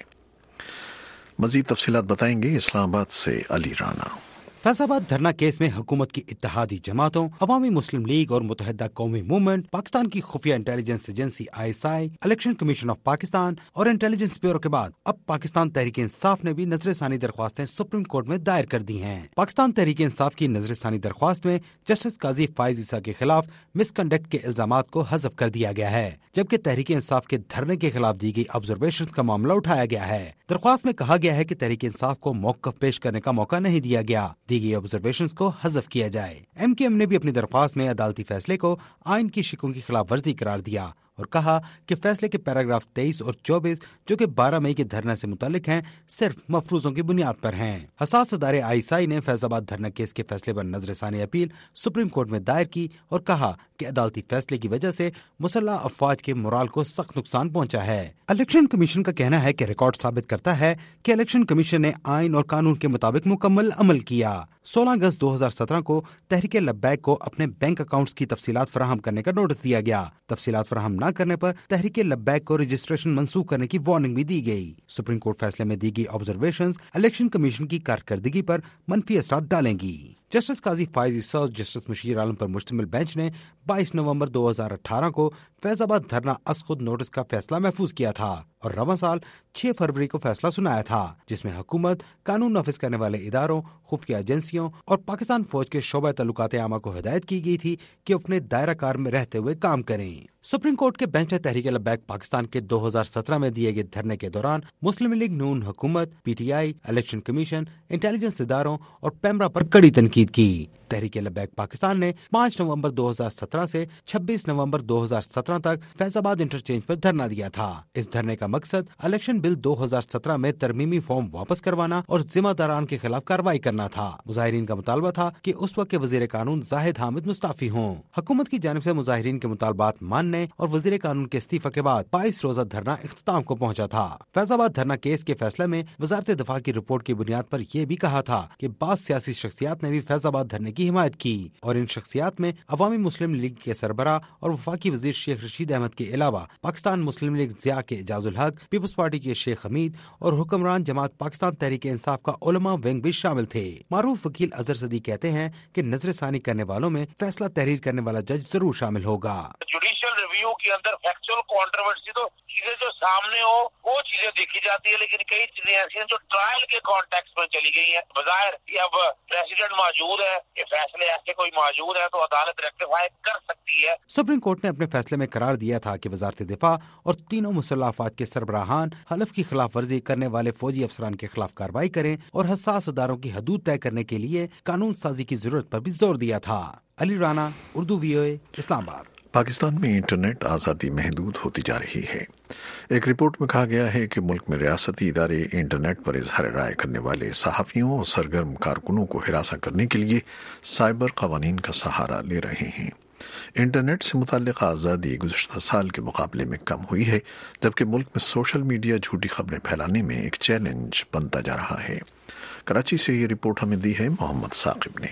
مزید تفصیلات بتائیں گے اسلام آباد سے علی رانا۔ فیض آباد دھرنا کیس میں حکومت کی اتحادی جماعتوں، عوامی مسلم لیگ اور متحدہ قومی موومنٹ، پاکستان کی خفیہ intelligence agency ISI، election commission of Pakistan اور انٹیلیجنس بیورو کے بعد اب پاکستان تحریک انصاف نے بھی نظر ثانی درخواستیں سپریم کورٹ میں دائر کر دی ہیں۔ پاکستان تحریک انصاف کی نظر ثانی درخواست میں جسٹس قاضی فائز عیسیٰ کے خلاف مس کنڈکٹ کے الزامات کو حذف کر دیا گیا ہے، جبکہ تحریک انصاف کے دھرنے کے خلاف دی گئی آبزرویشنز کا معاملہ اٹھایا گیا ہے۔ درخواست میں کہا گیا ہے کہ تحریک انصاف کو موقف پیش کرنے کا موقع نہیں دیا گیا، دی گئی آبزرویشنز کو حذف کیا جائے۔ MKM نے بھی اپنی درخواست میں عدالتی فیصلے کو آئین کی شقوں کی خلاف ورزی قرار دیا اور کہا کہ فیصلے کے پیراگراف 23 اور 24 جو کہ 12 مئی کے دھرنے سے متعلق ہیں صرف مفروضوں کی بنیاد پر ہیں۔ حساس ادارے ISI نے فیض آباد دھرنا کیس کے فیصلے پر نظر ثانی اپیل سپریم کورٹ میں دائر کی اور کہا کہ عدالتی فیصلے کی وجہ سے مسلح افواج کے مورال کو سخت نقصان پہنچا ہے۔ الیکشن کمیشن کا کہنا ہے کہ ریکارڈ ثابت کرتا ہے کہ الیکشن کمیشن نے آئین اور قانون کے مطابق مکمل عمل کیا۔ 16 اگست 2017 کو تحریک لبیک کو اپنے بینک اکاؤنٹس کی تفصیلات فراہم کرنے کا نوٹس دیا گیا۔ تفصیلات فراہم نہ کرنے پر تحریک لبیک کو رجسٹریشن منسوخ کرنے کی وارننگ بھی دی گئی۔ سپریم کورٹ فیصلے میں دی گئی آبزرویشنز الیکشن کمیشن کی کارکردگی پر منفی اثرات ڈالیں گی۔ جسٹس قاضی فائز عیسیٰ اور جسٹس مشیر عالم پر مشتمل بینچ نے 22 نومبر 2018 کو فیض آباد دھرنا از خود نوٹس کا فیصلہ محفوظ کیا تھا اور رواں سال 6 فروری کو فیصلہ سنایا تھا، جس میں حکومت، قانون نافذ کرنے والے اداروں، خفیہ ایجنسیوں اور پاکستان فوج کے شعبہ تعلقات عامہ کو ہدایت کی گئی تھی کہ اپنے دائرہ کار میں رہتے ہوئے کام کریں۔ سپریم کورٹ کے بینچ نے تحریک لبیک پاکستان کے 2017 میں دیے گئے دھرنے کے دوران مسلم لیگ نون حکومت، PTI، الیکشن کمیشن، انٹیلیجنس اداروں اور پیمرا پر کڑی تنقید کی۔ تحریک لبیک پاکستان نے 5 نومبر 2017 سے 26 نومبر 2017 تک فیض آباد انٹرچینج پر دھرنا دیا تھا۔ اس دھرنے کا مقصد الیکشن بل 2017 میں ترمیمی فارم واپس کروانا اور ذمہ داران کے خلاف کارروائی کرنا تھا۔ مظاہرین کا مطالبہ تھا کہ اس وقت کے وزیر قانون زاہد حامد مستعفی ہوں۔ حکومت کی جانب سے مظاہرین کے مطالبات ماننے اور وزیر قانون کے استعفی کے بعد 22 روزہ دھرنا اختتام کو پہنچا تھا۔ فیض آباد دھرنا کیس کے فیصلے میں وزارت دفاع کی رپورٹ کی بنیاد پر یہ بھی کہا تھا کہ بعض سیاسی شخصیات نے بھی فیض آباد دھرنے کی حمایت کی اور ان شخصیات میں عوامی مسلم لیگ کے سربراہ اور وفاقی وزیر شیخ رشید احمد کے علاوہ پاکستان مسلم لیگ ضیاء کے اعجاز الحق، پیپلز پارٹی کے شیخ حمید اور حکمران جماعت پاکستان تحریک انصاف کا علماء ونگ بھی شامل تھے۔ معروف وکیل اظہر صدیق کہتے ہیں کہ نظر ثانی کرنے والوں میں فیصلہ تحریر کرنے والا جج ضرور شامل ہوگا۔ جوڈیشل ریویو کے اندر فیکچوئل کنٹروورسی تو چیزیں جو سامنے ہو وہ چیزیں دیکھی جاتی ہے، لیکن کئی چیزیں ایسی ہیں جو ٹرائل کے کانٹیکسٹ میں چلی گئی ہیں۔ بظاہر کہ اب پریزیڈنٹ موجود ہے، یہ فیصلے ایسے کوئی موجود ہے تو عدالت ریکٹیفائی کر سکتی ہے۔ سپریم کورٹ نے اپنے فیصلے میں قرار دیا تھا کہ وزارت دفاع اور تینوں مسلح افواج کے سربراہان حلف کی خلاف ورزی کرنے والے فوجی افسران کے خلاف کارروائی کریں اور حساس اداروں کی حدود طے کرنے کے لیے قانون سازی کی ضرورت پر بھی زور دیا تھا۔ علی رانا، اردو VOA، اسلام آباد۔ پاکستان میں انٹرنیٹ آزادی محدود ہوتی جا رہی ہے۔ ایک رپورٹ میں کہا گیا ہے کہ ملک میں ریاستی ادارے انٹرنیٹ پر اظہار رائے کرنے والے صحافیوں اور سرگرم کارکنوں کو ہراساں کرنے کے لیے سائبر قوانین کا سہارا لے رہے ہیں۔ انٹرنیٹ سے متعلق آزادی گزشتہ سال کے مقابلے میں کم ہوئی ہے، جبکہ ملک میں سوشل میڈیا جھوٹی خبریں پھیلانے میں ایک چیلنج بنتا جا رہا ہے۔ کراچی سے یہ رپورٹ ہمیں دی ہے محمد ثاقب نے۔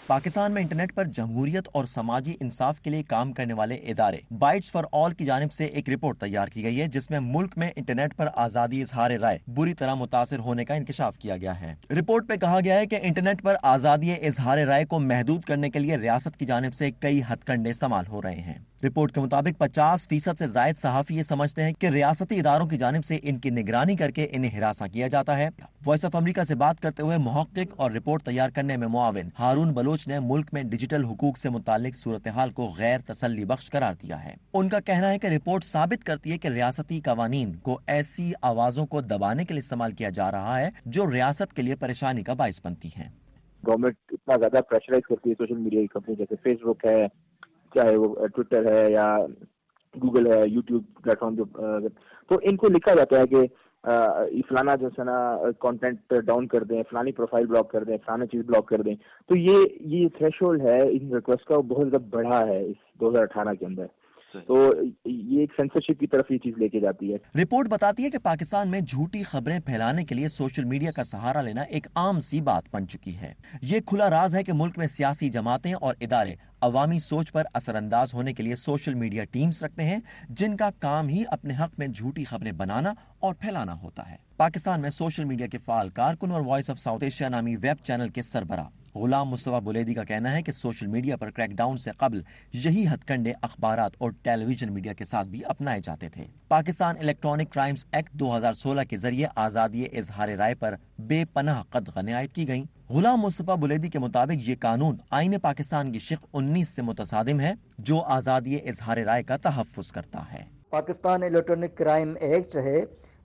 پاکستان میں انٹرنیٹ پر جمہوریت اور سماجی انصاف کے لیے کام کرنے والے ادارے بائٹس فار آل کی جانب سے ایک رپورٹ تیار کی گئی ہے، جس میں ملک میں انٹرنیٹ پر آزادی اظہار رائے بری طرح متاثر ہونے کا انکشاف کیا گیا ہے۔ رپورٹ پہ کہا گیا ہے کہ انٹرنیٹ پر آزادی اظہار رائے کو محدود کرنے کے لیے ریاست کی جانب سے کئی ہتھ کنڈے استعمال ہو رہے ہیں۔ رپورٹ کے مطابق 50% سے زائد صحافی یہ سمجھتے ہیں کہ ریاستی اداروں کی جانب سے ان کی نگرانی کر کے انہیں ہراساں کیا جاتا ہے۔ وائس آف امریکہ سے بات کرتے ہوئے محقق اور رپورٹ تیار کرنے میں معاون ہارون بلوچ نے ملک میں ڈیجیٹل حقوق سے متعلق صورتحال کو غیر تسلی بخش قرار دیا ہے۔ ان کا کہنا ہے کہ رپورٹ ثابت کرتی ہے کہ ریاستی قوانین کو ایسی آوازوں کو دبانے کے لیے استعمال کیا جا رہا ہے جو ریاست کے لیے پریشانی کا باعث بنتی ہیں۔ گورنمنٹ اتنا زیادہ پریشرائز کرتی ہے سوشل میڈیا کی کمپنی جیسے فیس بک ہے، چاہے وہ ٹویٹر ہے یا گوگل ہے، یوٹیوب پلیٹ فارم، جو تو ان کو لکھا جاتا ہے کہ فلانا جو ہے نا کانٹینٹ ڈاؤن کر دیں، فلانی پروفائل بلاک کر دیں، فلانا چیز بلاک کر دیں۔ تو یہ تھریش ہولڈ ہے ان ریکویسٹ کا، بہت زیادہ بڑھا ہے اس 2018 کے اندر، تو یہ ایک سینسرشپ کی طرف یہ چیز لے کے جاتی ہے۔ رپورٹ بتاتی ہے کہ پاکستان میں جھوٹی خبریں پھیلانے کے لیے سوشل میڈیا کا سہارا لینا ایک عام سی بات بن چکی ہے۔ یہ کھلا راز ہے کہ ملک میں سیاسی جماعتیں اور ادارے عوامی سوچ پر اثر انداز ہونے کے لیے سوشل میڈیا ٹیمز رکھتے ہیں، جن کا کام ہی اپنے حق میں جھوٹی خبریں بنانا اور پھیلانا ہوتا ہے۔ پاکستان میں سوشل میڈیا کے فعال کارکن اور وائس آف ساؤتھ ایشیا نامی ویب چینل کے سربراہ غلام مصطفیٰ بلیدی کا کہنا ہے کہ سوشل میڈیا پر کریک ڈاؤن سے قبل یہی ہتھ کنڈے اخبارات اور ٹیلی ویژن میڈیا کے ساتھ بھی اپنائے جاتے تھے۔ پاکستان الیکٹرانک کرائمز ایکٹ 2016 کے ذریعے آزادی اظہار رائے پر بے پناہ قدغنیں عائد کی گئیں۔ غلام مصطفیٰ بلیدی کے مطابق یہ قانون آئین پاکستان کی شق 19 سے متصادم ہے، جو آزادی اظہار رائے کا تحفظ کرتا ہے۔ پاکستان الیکٹرانک کرائم ایکٹ ہے،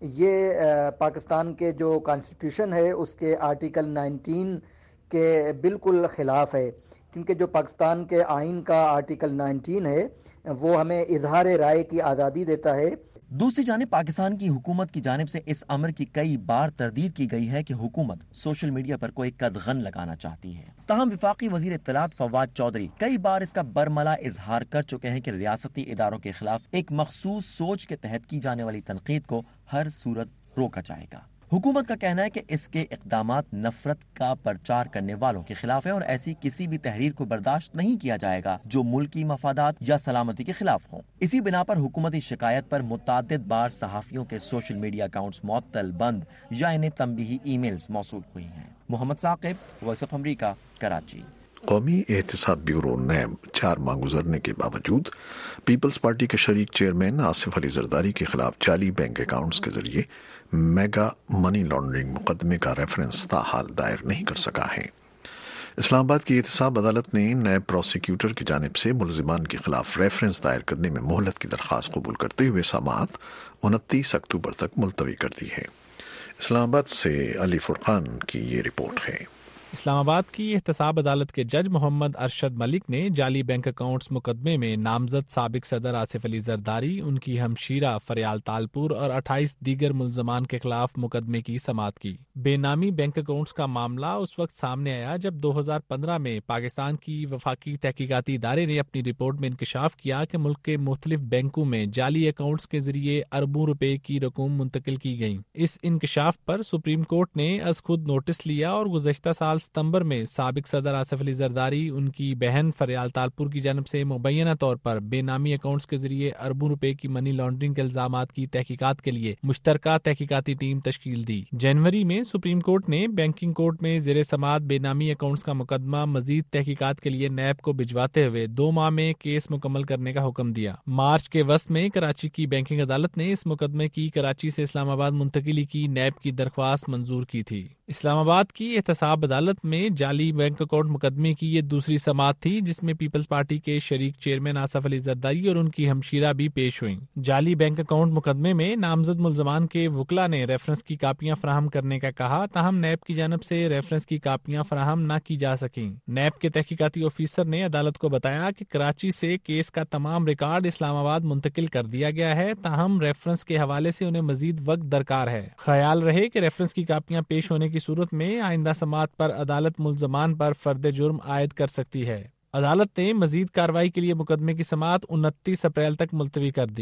یہ پاکستان کے جو کانسٹیٹیوشن ہے اس کے آرٹیکل 19 کے بالکل خلاف ہے، کیونکہ جو پاکستان کے آئین کا آرٹیکل 19 ہے وہ ہمیں اظہار رائے کی آزادی دیتا ہے۔ دوسری جانب پاکستان کی حکومت کی جانب سے اس امر کی کئی بار تردید کی گئی ہے کہ حکومت سوشل میڈیا پر کوئی قدغن لگانا چاہتی ہے۔ تاہم وفاقی وزیر اطلاعات فواد چودھری کئی بار اس کا برملا اظہار کر چکے ہیں کہ ریاستی اداروں کے خلاف ایک مخصوص سوچ کے تحت کی جانے والی تنقید کو ہر صورت روکا جائے گا۔ حکومت کا کہنا ہے کہ اس کے اقدامات نفرت کا پرچار کرنے والوں کے خلاف ہیں اور ایسی کسی بھی تحریر کو برداشت نہیں کیا جائے گا جو ملکی مفادات یا سلامتی کے خلاف ہوں۔ اسی بنا پر حکومتی شکایت پر متعدد بار صحافیوں کے سوشل میڈیا اکاؤنٹس معطل، بند یا انہیں تنبیہی ای میلز موصول ہوئی ہیں۔ Muhammad Saqib, Voice of America, Karachi. قومی احتساب بیورو نیب 4 ماہ گزرنے کے باوجود پیپلز پارٹی کے شریک چیئرمین آصف علی زرداری کے خلاف جعلی بینک اکاؤنٹس کے ذریعے میگا منی لانڈرنگ مقدمے کا ریفرنس تاحال دائر نہیں کر سکا ہے۔ اسلام آباد کی احتساب عدالت نے نیب پروسیکیوٹر کی جانب سے ملزمان کے خلاف ریفرنس دائر کرنے میں مہلت کی درخواست قبول کرتے ہوئے سماعت 29 اکتوبر تک ملتوی کر دی ہے۔ اسلام آباد سے علی فرقان کی یہ رپورٹ ہے۔ اسلام آباد کی احتساب عدالت کے جج محمد ارشد ملک نے جعلی بینک اکاؤنٹس مقدمے میں نامزد سابق صدر آصف علی زرداری، ان کی ہمشیرہ فریال تالپور اور 28 دیگر ملزمان کے خلاف مقدمے کی سماعت کی۔ بے نامی بینک اکاؤنٹس کا معاملہ اس وقت سامنے آیا جب 2015 میں پاکستان کی وفاقی تحقیقاتی ادارے نے اپنی رپورٹ میں انکشاف کیا کہ ملک کے مختلف بینکوں میں جعلی اکاؤنٹس کے ذریعے اربوں روپے کی رقوم منتقل کی گئیں۔ اس انکشاف پر سپریم کورٹ نے از خود نوٹس لیا اور گزشتہ سال ستمبر میں سابق صدر آصف علی زرداری، ان کی بہن فریال تالپور کی جانب سے مبینہ طور پر بے نامی اکاؤنٹس کے ذریعے اربوں روپے کی منی لانڈرنگ کے الزامات کی تحقیقات کے لیے مشترکہ تحقیقاتی ٹیم تشکیل دی۔ جنوری میں سپریم کورٹ نے بینکنگ کورٹ میں زیر سماعت بے نامی اکاؤنٹس کا مقدمہ مزید تحقیقات کے لیے نیب کو بھجواتے ہوئے 2 ماہ میں کیس مکمل کرنے کا حکم دیا۔ مارچ کے وسط میں کراچی کی بینکنگ عدالت نے اس مقدمے کی کراچی سے اسلام آباد منتقلی کی نیب کی درخواست منظور کی تھی۔ اسلام آباد کی احتساب عدالت میں جعلی بینک اکاؤنٹ مقدمے کی یہ دوسری سماعت تھی جس میں پیپلز پارٹی کے شریک چیئرمین آصف علی زرداری اور ان کی ہمشیرہ بھی پیش ہوئیں۔ جعلی بینک اکاؤنٹ مقدمے میں نامزد ملزمان کے وکلا نے ریفرنس کی کاپیاں فراہم کرنے کا کہا، تاہم نیب کی جانب سے ریفرنس کی کاپیاں فراہم نہ کی جا سکیں۔ نیب کے تحقیقاتی آفیسر نے عدالت کو بتایا کہ کراچی سے کیس کا تمام ریکارڈ اسلام آباد منتقل کر دیا گیا ہے، تاہم ریفرنس کے حوالے سے انہیں مزید وقت درکار ہے۔ خیال رہے کہ ریفرنس کی کاپیاں پیش ہونے کی صورت میں آئندہ سماعت پر عدالت ملزمان پر فرد جرم عائد کر سکتی ہے۔ عدالت نے مزید کارروائی کے لیے مقدمے کی سماعت 29 اپریل تک ملتوی کر دی۔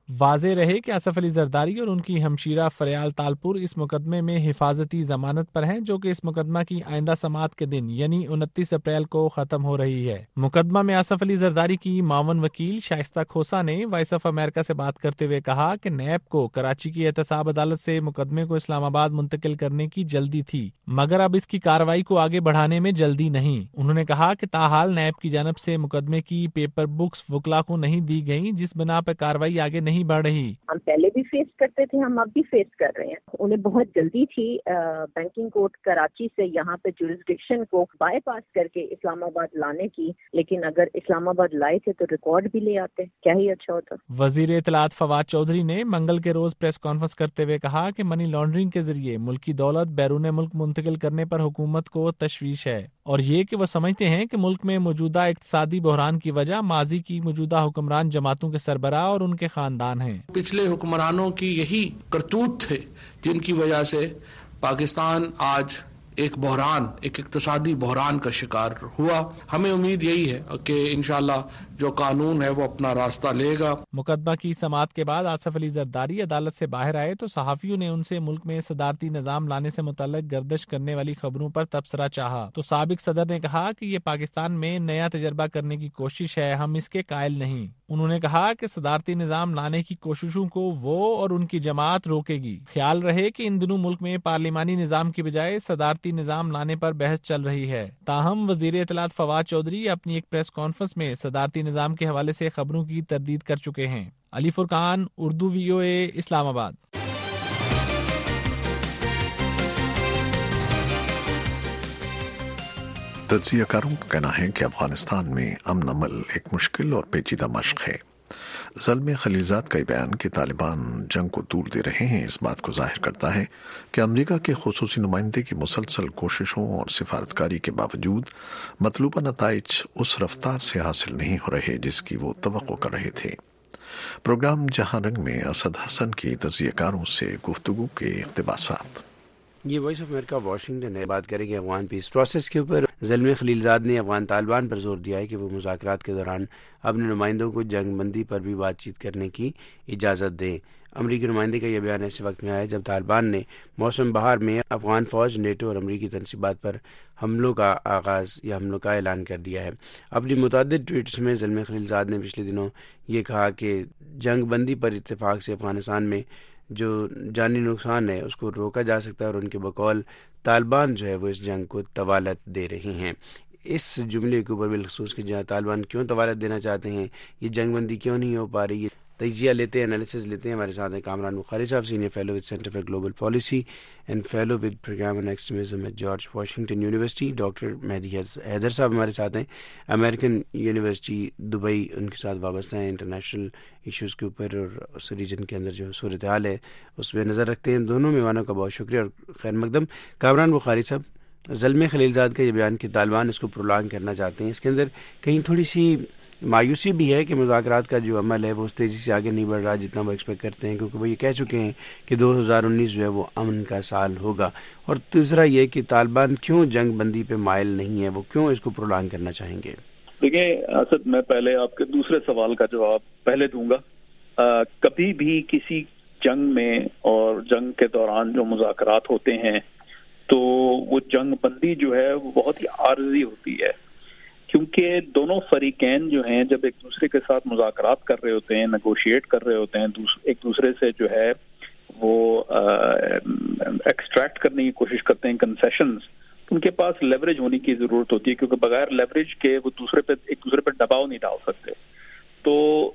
واضح رہے کہ آصف علی زرداری اور ان کی ہمشیرہ فریال تالپور اس مقدمے میں حفاظتی ضمانت پر ہیں، جو کہ اس مقدمہ کی آئندہ سماعت کے دن یعنی 29 اپریل کو ختم ہو رہی ہے۔ مقدمہ میں آصف علی زرداری کی معاون وکیل شائستہ کھوسا نے وائس آف امریکہ سے بات کرتے ہوئے کہا کہ نیب کو کراچی کی احتساب عدالت سے مقدمے کو اسلام آباد منتقل کرنے کی جلدی تھی، مگر اب اس کی کارروائی کو آگے بڑھانے میں جلدی نہیں۔ انہوں نے کہا کہ تاحال نیب کی جانب سے مقدمے کی پیپر بکس وکلا کو نہیں دی گئیں، جس بنا پر کارروائی آگے نہیں بڑھ رہی۔ ہم پہلے بھی فیس کرتے تھے، ہم اب بھی فیس کر رہے ہیں۔ انہیں بہت جلدی تھی بینکنگ کورٹ کراچی سے یہاں پہ جورسڈکشن کو بائی پاس کر کے اسلام آباد لانے کی، لیکن اگر اسلام آباد لائے تھے تو ریکارڈ بھی لے آتے، کیا ہی اچھا ہوتا۔ وزیر اطلاعات فواد چودھری نے منگل کے روز پریس کانفرنس کرتے ہوئے کہا کہ منی لانڈرنگ کے ذریعے ملکی دولت بیرون ملک منتقل کرنے پر حکومت کو تشویش ہے، اور یہ کہ وہ سمجھتے ہیں کہ ملک میں موجودہ اقتصادی بحران کی وجہ ماضی کی موجودہ حکمران جماعتوں کے سربراہ اور ان کے خاندان ہیں۔ پچھلے حکمرانوں کی یہی کرتوت تھے جن کی وجہ سے پاکستان آج ایک بحران، ایک اقتصادی بحران کا شکار ہوا۔ ہمیں امید یہی ہے کہ انشاءاللہ جو قانون ہے وہ اپنا راستہ لے گا۔ مقدمہ کی سماعت کے بعد آصف علی زرداری عدالت سے باہر آئے تو صحافیوں نے ان سے ملک میں صدارتی نظام لانے سے متعلق گردش کرنے والی خبروں پر تبصرہ چاہا تو سابق صدر نے کہا کہ یہ پاکستان میں نیا تجربہ کرنے کی کوشش ہے، ہم اس کے قائل نہیں۔ انہوں نے کہا کہ صدارتی نظام لانے کی کوششوں کو وہ اور ان کی جماعت روکے گی۔ خیال رہے کہ ان دنوں ملک میں پارلیمانی نظام کی بجائے صدارتی نظام لانے پر بحث چل رہی ہے۔ تاہم وزیر اطلاعات فواد چودھری اپنی ایک پریس کانفرنس میں صدارتی نظام کے حوالے سے خبروں کی تردید کر چکے ہیں۔ علی فرقان، اردو VOA، اسلام آباد۔ تجزیہ کاروں کا کہنا ہے کہ افغانستان میں امن عمل ایک مشکل اور پیچیدہ مشق ہے۔ زلمے خلیلزاد کا یہ بیان کہ طالبان جنگ کو دور دے رہے ہیں اس بات کو ظاہر کرتا ہے کہ امریکہ کے خصوصی نمائندے کی مسلسل کوششوں اور سفارتکاری کے باوجود مطلوبہ نتائج اس رفتار سے حاصل نہیں ہو رہے جس کی وہ توقع کر رہے تھے۔ پروگرام جہاں رنگ میں اسد حسن کی تجزیہ کاروں سے گفتگو کے اقتباسات۔ یہ وائس آف امریکہ واشنگٹن ہے۔ بات کریں گے افغان پیس پروسیس کے اوپر۔ زلمے خلیلزاد نے افغان طالبان پر زور دیا ہے کہ وہ مذاکرات کے دوران اپنے نمائندوں کو جنگ بندی پر بھی بات چیت کرنے کی اجازت دیں۔ امریکی نمائندے کا یہ بیان ایسے وقت میں آیا جب طالبان نے موسم بہار میں افغان فوج، نیٹو اور امریکی تنصیبات پر حملوں کا آغاز یا حملوں کا اعلان کر دیا ہے۔ اپنی متعدد ٹویٹس میں زلمے خلیلزاد نے پچھلے دنوں یہ کہا کہ جنگ بندی پر اتفاق سے افغانستان میں جو جانی نقصان ہے اس کو روکا جا سکتا ہے، اور ان کے بقول طالبان جو ہے وہ اس جنگ کو طوالت دے رہے ہیں۔ اس جملے کے اوپر بالخصوص کہ جہاں طالبان کیوں طوالت دینا چاہتے ہیں، یہ جنگ بندی کیوں نہیں ہو پا رہی ہے، تجزیہ لیتے ہیں، انالیسز لیتے ہیں۔ ہمارے ساتھ ہیں کامران بخاری صاحب، senior fellow with centre for global policy and fellow with programme on extremism at George Washington University, doctor Mehdi Haider صاحب ہمارے ساتھ ہیں، امریکن یونیورسٹی دبئی، ان کے ساتھ وابستہ ہیں، انٹرنیشنل ایشوز کے اوپر اور اس ریجن کے اندر جو صورتحال ہے اس پہ نظر رکھتے ہیں۔ دونوں مہمانوں کا بہت شکریہ اور خیر مقدم۔ کامران بخاری صاحب، زلمے خلیلزاد کا یہ بیان کہ طالبان اس کو پرولانگ کرنا چاہتے ہیں، اس کے اندر کہیں تھوڑی سی مایوسی بھی ہے کہ مذاکرات کا جو عمل ہے وہ اس تیزی سے آگے نہیں بڑھ رہا جتنا وہ ایکسپیکٹ کرتے ہیں، کیونکہ وہ یہ کہہ چکے ہیں کہ 2019 جو ہے وہ امن کا سال ہوگا۔ اور دوسرا یہ کہ طالبان کیوں جنگ بندی پہ مائل نہیں ہے، وہ کیوں اس کو پرولانگ کرنا چاہیں گے؟ دیکھیں اسد، میں پہلے آپ کے دوسرے سوال کا جواب پہلے دوں گا۔ کبھی بھی کسی جنگ میں اور جنگ کے دوران جو مذاکرات ہوتے ہیں تو وہ جنگ بندی جو ہے وہ بہت ہی عارضی ہوتی ہے، کیونکہ دونوں فریقین جو ہیں جب ایک دوسرے کے ساتھ مذاکرات کر رہے ہوتے ہیں، نیگوشیٹ کر رہے ہوتے ہیں، ایک دوسرے سے جو ہے وہ ایکسٹریکٹ کرنے کی کوشش کرتے ہیں کنسیشنز، ان کے پاس لیوریج ہونے کی ضرورت ہوتی ہے، کیونکہ بغیر لیوریج کے وہ ایک دوسرے پہ دباؤ نہیں ڈال سکتے۔ تو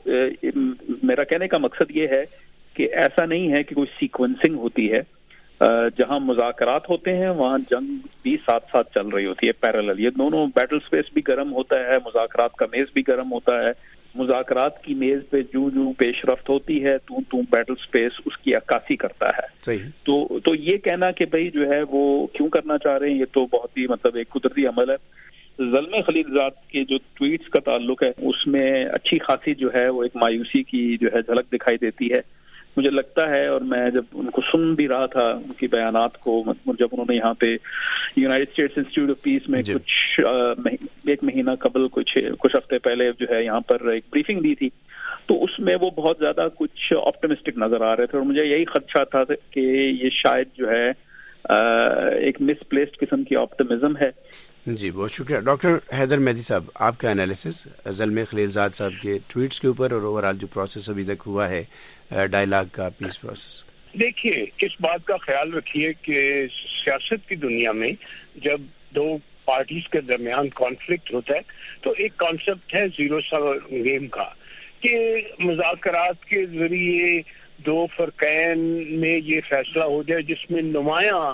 میرا کہنے کا مقصد یہ ہے کہ ایسا نہیں ہے کہ کوئی سیکوینسنگ ہوتی ہے، جہاں مذاکرات ہوتے ہیں وہاں جنگ بھی ساتھ ساتھ چل رہی ہوتی ہے پیرالل۔ یہ دونوں بیٹل سپیس بھی گرم ہوتا ہے، مذاکرات کا میز بھی گرم ہوتا ہے، مذاکرات کی میز پہ جو پیش رفت ہوتی ہے تو بیٹل سپیس اس کی عکاسی کرتا ہے۔ صحیح۔ تو یہ کہنا کہ بھئی جو ہے وہ کیوں کرنا چاہ رہے ہیں، یہ تو بہت ہی ایک قدرتی عمل ہے۔ زلمے خلیلزاد کے جو ٹویٹس کا تعلق ہے اس میں اچھی خاصی جو ہے وہ ایک مایوسی کی جو ہے جھلک دکھائی دیتی ہے۔ مجھے لگتا ہے، اور میں جب ان کو سن بھی رہا تھا ان کی بیانات کو، جب انہوں نے یہاں پہ United States Institute of Peace میں ایک مہینہ قبل کچھ ہفتے پہلے جو ہے یہاں پر ایک بریفنگ دی تھی، تو اس میں وہ بہت زیادہ کچھ آپٹمسٹک نظر آ رہے تھے، اور مجھے یہی خدشہ تھا کہ یہ شاید جو ہے ایک مس پلیسڈ قسم کی آپٹمزم ہے. جی بہت شکریہ. ڈاکٹر حیدر مہدی صاحب، آپ کا انالیسس زلمے خلیلزاد صاحب کے ٹویٹس کے اوپر اور اوور آل جو پروسیس ابھی تک ہوا ہے ڈائیلاگ کا، پیس پروسیس. دیکھیے، اس بات کا خیال رکھیے کہ سیاست کی دنیا میں جب دو پارٹیز کے درمیان کانفلکٹ ہوتا ہے تو ایک کانسیپٹ ہے زیرو سم گیم کا، کہ مذاکرات کے ذریعے دو فرقین میں یہ فیصلہ ہو جائے جس میں نمایاں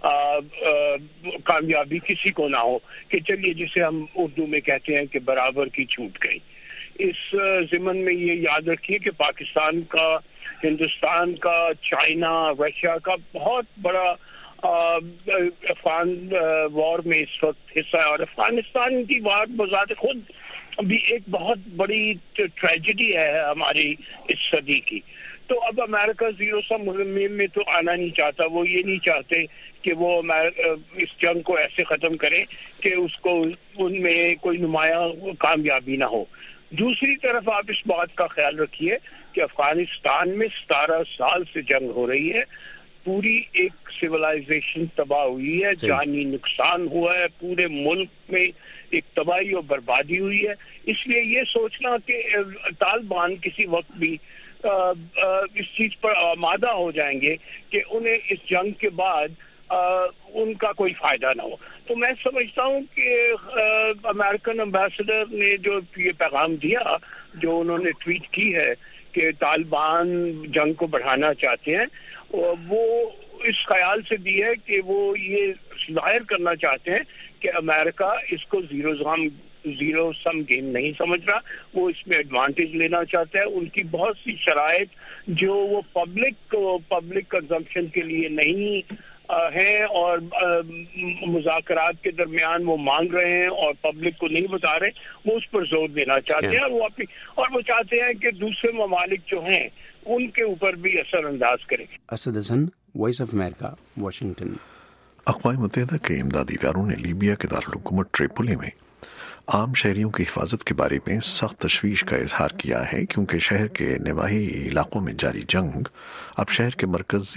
کامیابی کسی کو نہ ہو، کہ چلیے جسے ہم اردو میں کہتے ہیں کہ برابر کی چھوٹ گئی. اس ضمن میں یہ یاد رکھیے کہ پاکستان کا، ہندوستان کا، چائنا، رشیا کا بہت بڑا افغان وار میں اس وقت حصہ ہے، اور افغانستان کی وار بذات خود بھی ایک بہت بڑی ٹریجڈی ہے ہماری اس صدی کی. تو اب امریکہ زیرو سم مہم میں تو آنا نہیں چاہتا. وہ یہ نہیں چاہتے کہ وہ اس جنگ کو ایسے ختم کرے کہ اس کو ان میں کوئی نمایاں کامیابی نہ ہو. دوسری طرف آپ اس بات کا خیال رکھیے کہ افغانستان میں 17 سال سے جنگ ہو رہی ہے، پوری ایک سویلائزیشن تباہ ہوئی ہے، جانی نقصان ہوا ہے، پورے ملک میں ایک تباہی اور بربادی ہوئی ہے. اس لیے یہ سوچنا کہ طالبان کسی وقت بھی اس چیز پر آمادہ ہو جائیں گے کہ انہیں اس جنگ کے بعد ان کا کوئی فائدہ نہ ہو. تو میں سمجھتا ہوں کہ امریکن امبیسڈر نے جو یہ پیغام دیا، جو انہوں نے ٹویٹ کی ہے کہ طالبان جنگ کو بڑھانا چاہتے ہیں، وہ اس خیال سے دی ہے کہ وہ یہ ظاہر کرنا چاہتے ہیں کہ امریکہ اس کو زیرو سم گیم نہیں سمجھ رہا، وہ اس میں ایڈوانٹیج لینا چاہتا ہے. ان کی بہت سی شرائط جو وہ پبلک کنزمپشن کے لیے نہیں ہیں اور مذاکرات کے درمیان وہ مانگ رہے ہیں اور پبلک کو نہیں بتا رہے، وہ اس پر زور دینا چاہتے ہیں، اور وہ چاہتے ہیں کہ دوسرے ممالک جو ہیں ان کے اوپر بھی اثر انداز کریں. Asad Hasan, Voice of America, Washington. اقوام متحدہ کے امدادی اداروں نے لیبیا کے دارالحکومت ٹریپولی میں عام شہریوں کی حفاظت کے بارے میں سخت تشویش کا اظہار کیا ہے، کیونکہ شہر کے نواحی علاقوں میں جاری جنگ اب شہر کے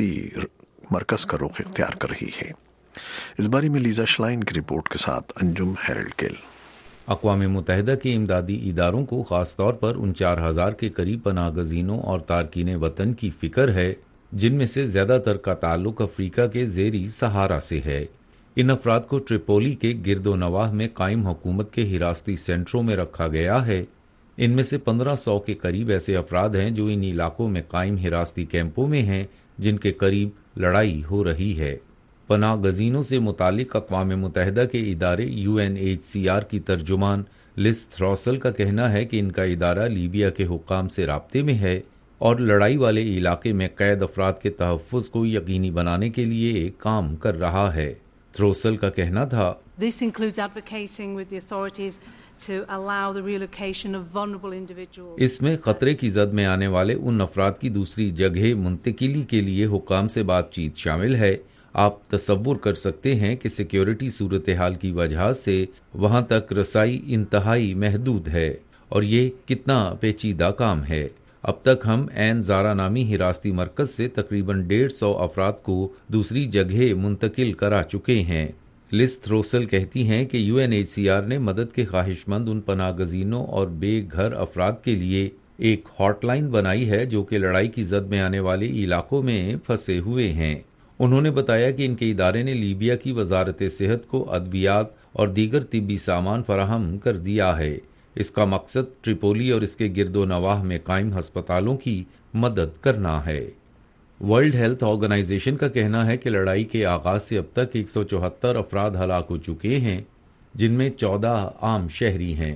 مرکز کا رخ اختیار کر رہی ہے. اس بارے میں لیزا شلائن کی رپورٹ کے ساتھ انجم ہیرلڈ گل. اقوام متحدہ کے امدادی اداروں کو خاص طور پر ان 4000 کے قریب پناہ گزینوں اور تارکین وطن کی فکر ہے جن میں سے زیادہ تر کا تعلق افریقہ کے زیری سہارا سے ہے. ان افراد کو ٹریپولی کے گرد و نواح میں قائم حکومت کے حراستی سینٹروں میں رکھا گیا ہے. ان میں سے 1500 کے قریب ایسے افراد ہیں جو ان علاقوں میں قائم حراستی کیمپوں میں ہیں جن کے قریب لڑائی ہو رہی ہے. پناہ گزینوں سے متعلق اقوام متحدہ کے ادارے UNHCR کی ترجمان لز تھروسل کا کہنا ہے کہ ان کا ادارہ لیبیا کے حکام سے رابطے میں ہے اور لڑائی والے علاقے میں قید افراد کے تحفظ کو یقینی بنانے کے لیے کام کر رہا ہے. تھروسل کا کہنا تھا، This includes advocating with the authorities to allow the relocation of vulnerable individuals. اس میں خطرے کی زد میں آنے والے ان افراد کی دوسری جگہ منتقلی کے لیے حکام سے بات چیت شامل ہے. آپ تصور کر سکتے ہیں کہ سیکیورٹی صورتحال کی وجہ سے وہاں تک رسائی انتہائی محدود ہے اور یہ کتنا پیچیدہ کام ہے. اب تک ہم عین زارا نامی حراستی مرکز سے تقریباً 150 افراد کو دوسری جگہ منتقل کرا چکے ہیں. لز تھروسل کہتی ہیں کہ UNHCR نے مدد کے خواہش مند ان پناہ گزینوں اور بے گھر افراد کے لیے ایک ہاٹ لائن بنائی ہے جو کہ لڑائی کی زد میں آنے والے علاقوں میں پھنسے ہوئے ہیں. انہوں نے بتایا کہ ان کے ادارے نے لیبیا کی وزارت صحت کو ادویات اور دیگر طبی سامان فراہم کر دیا ہے. اس کا مقصد ٹریپولی اور اس کے گرد و نواح میں قائم ہسپتالوں کی مدد کرنا ہے. ورلڈ ہیلتھ آرگنائزیشن کا کہنا ہے کہ لڑائی کے آغاز سے اب تک 174 افراد ہلاک ہو چکے ہیں جن میں 14 عام شہری ہیں.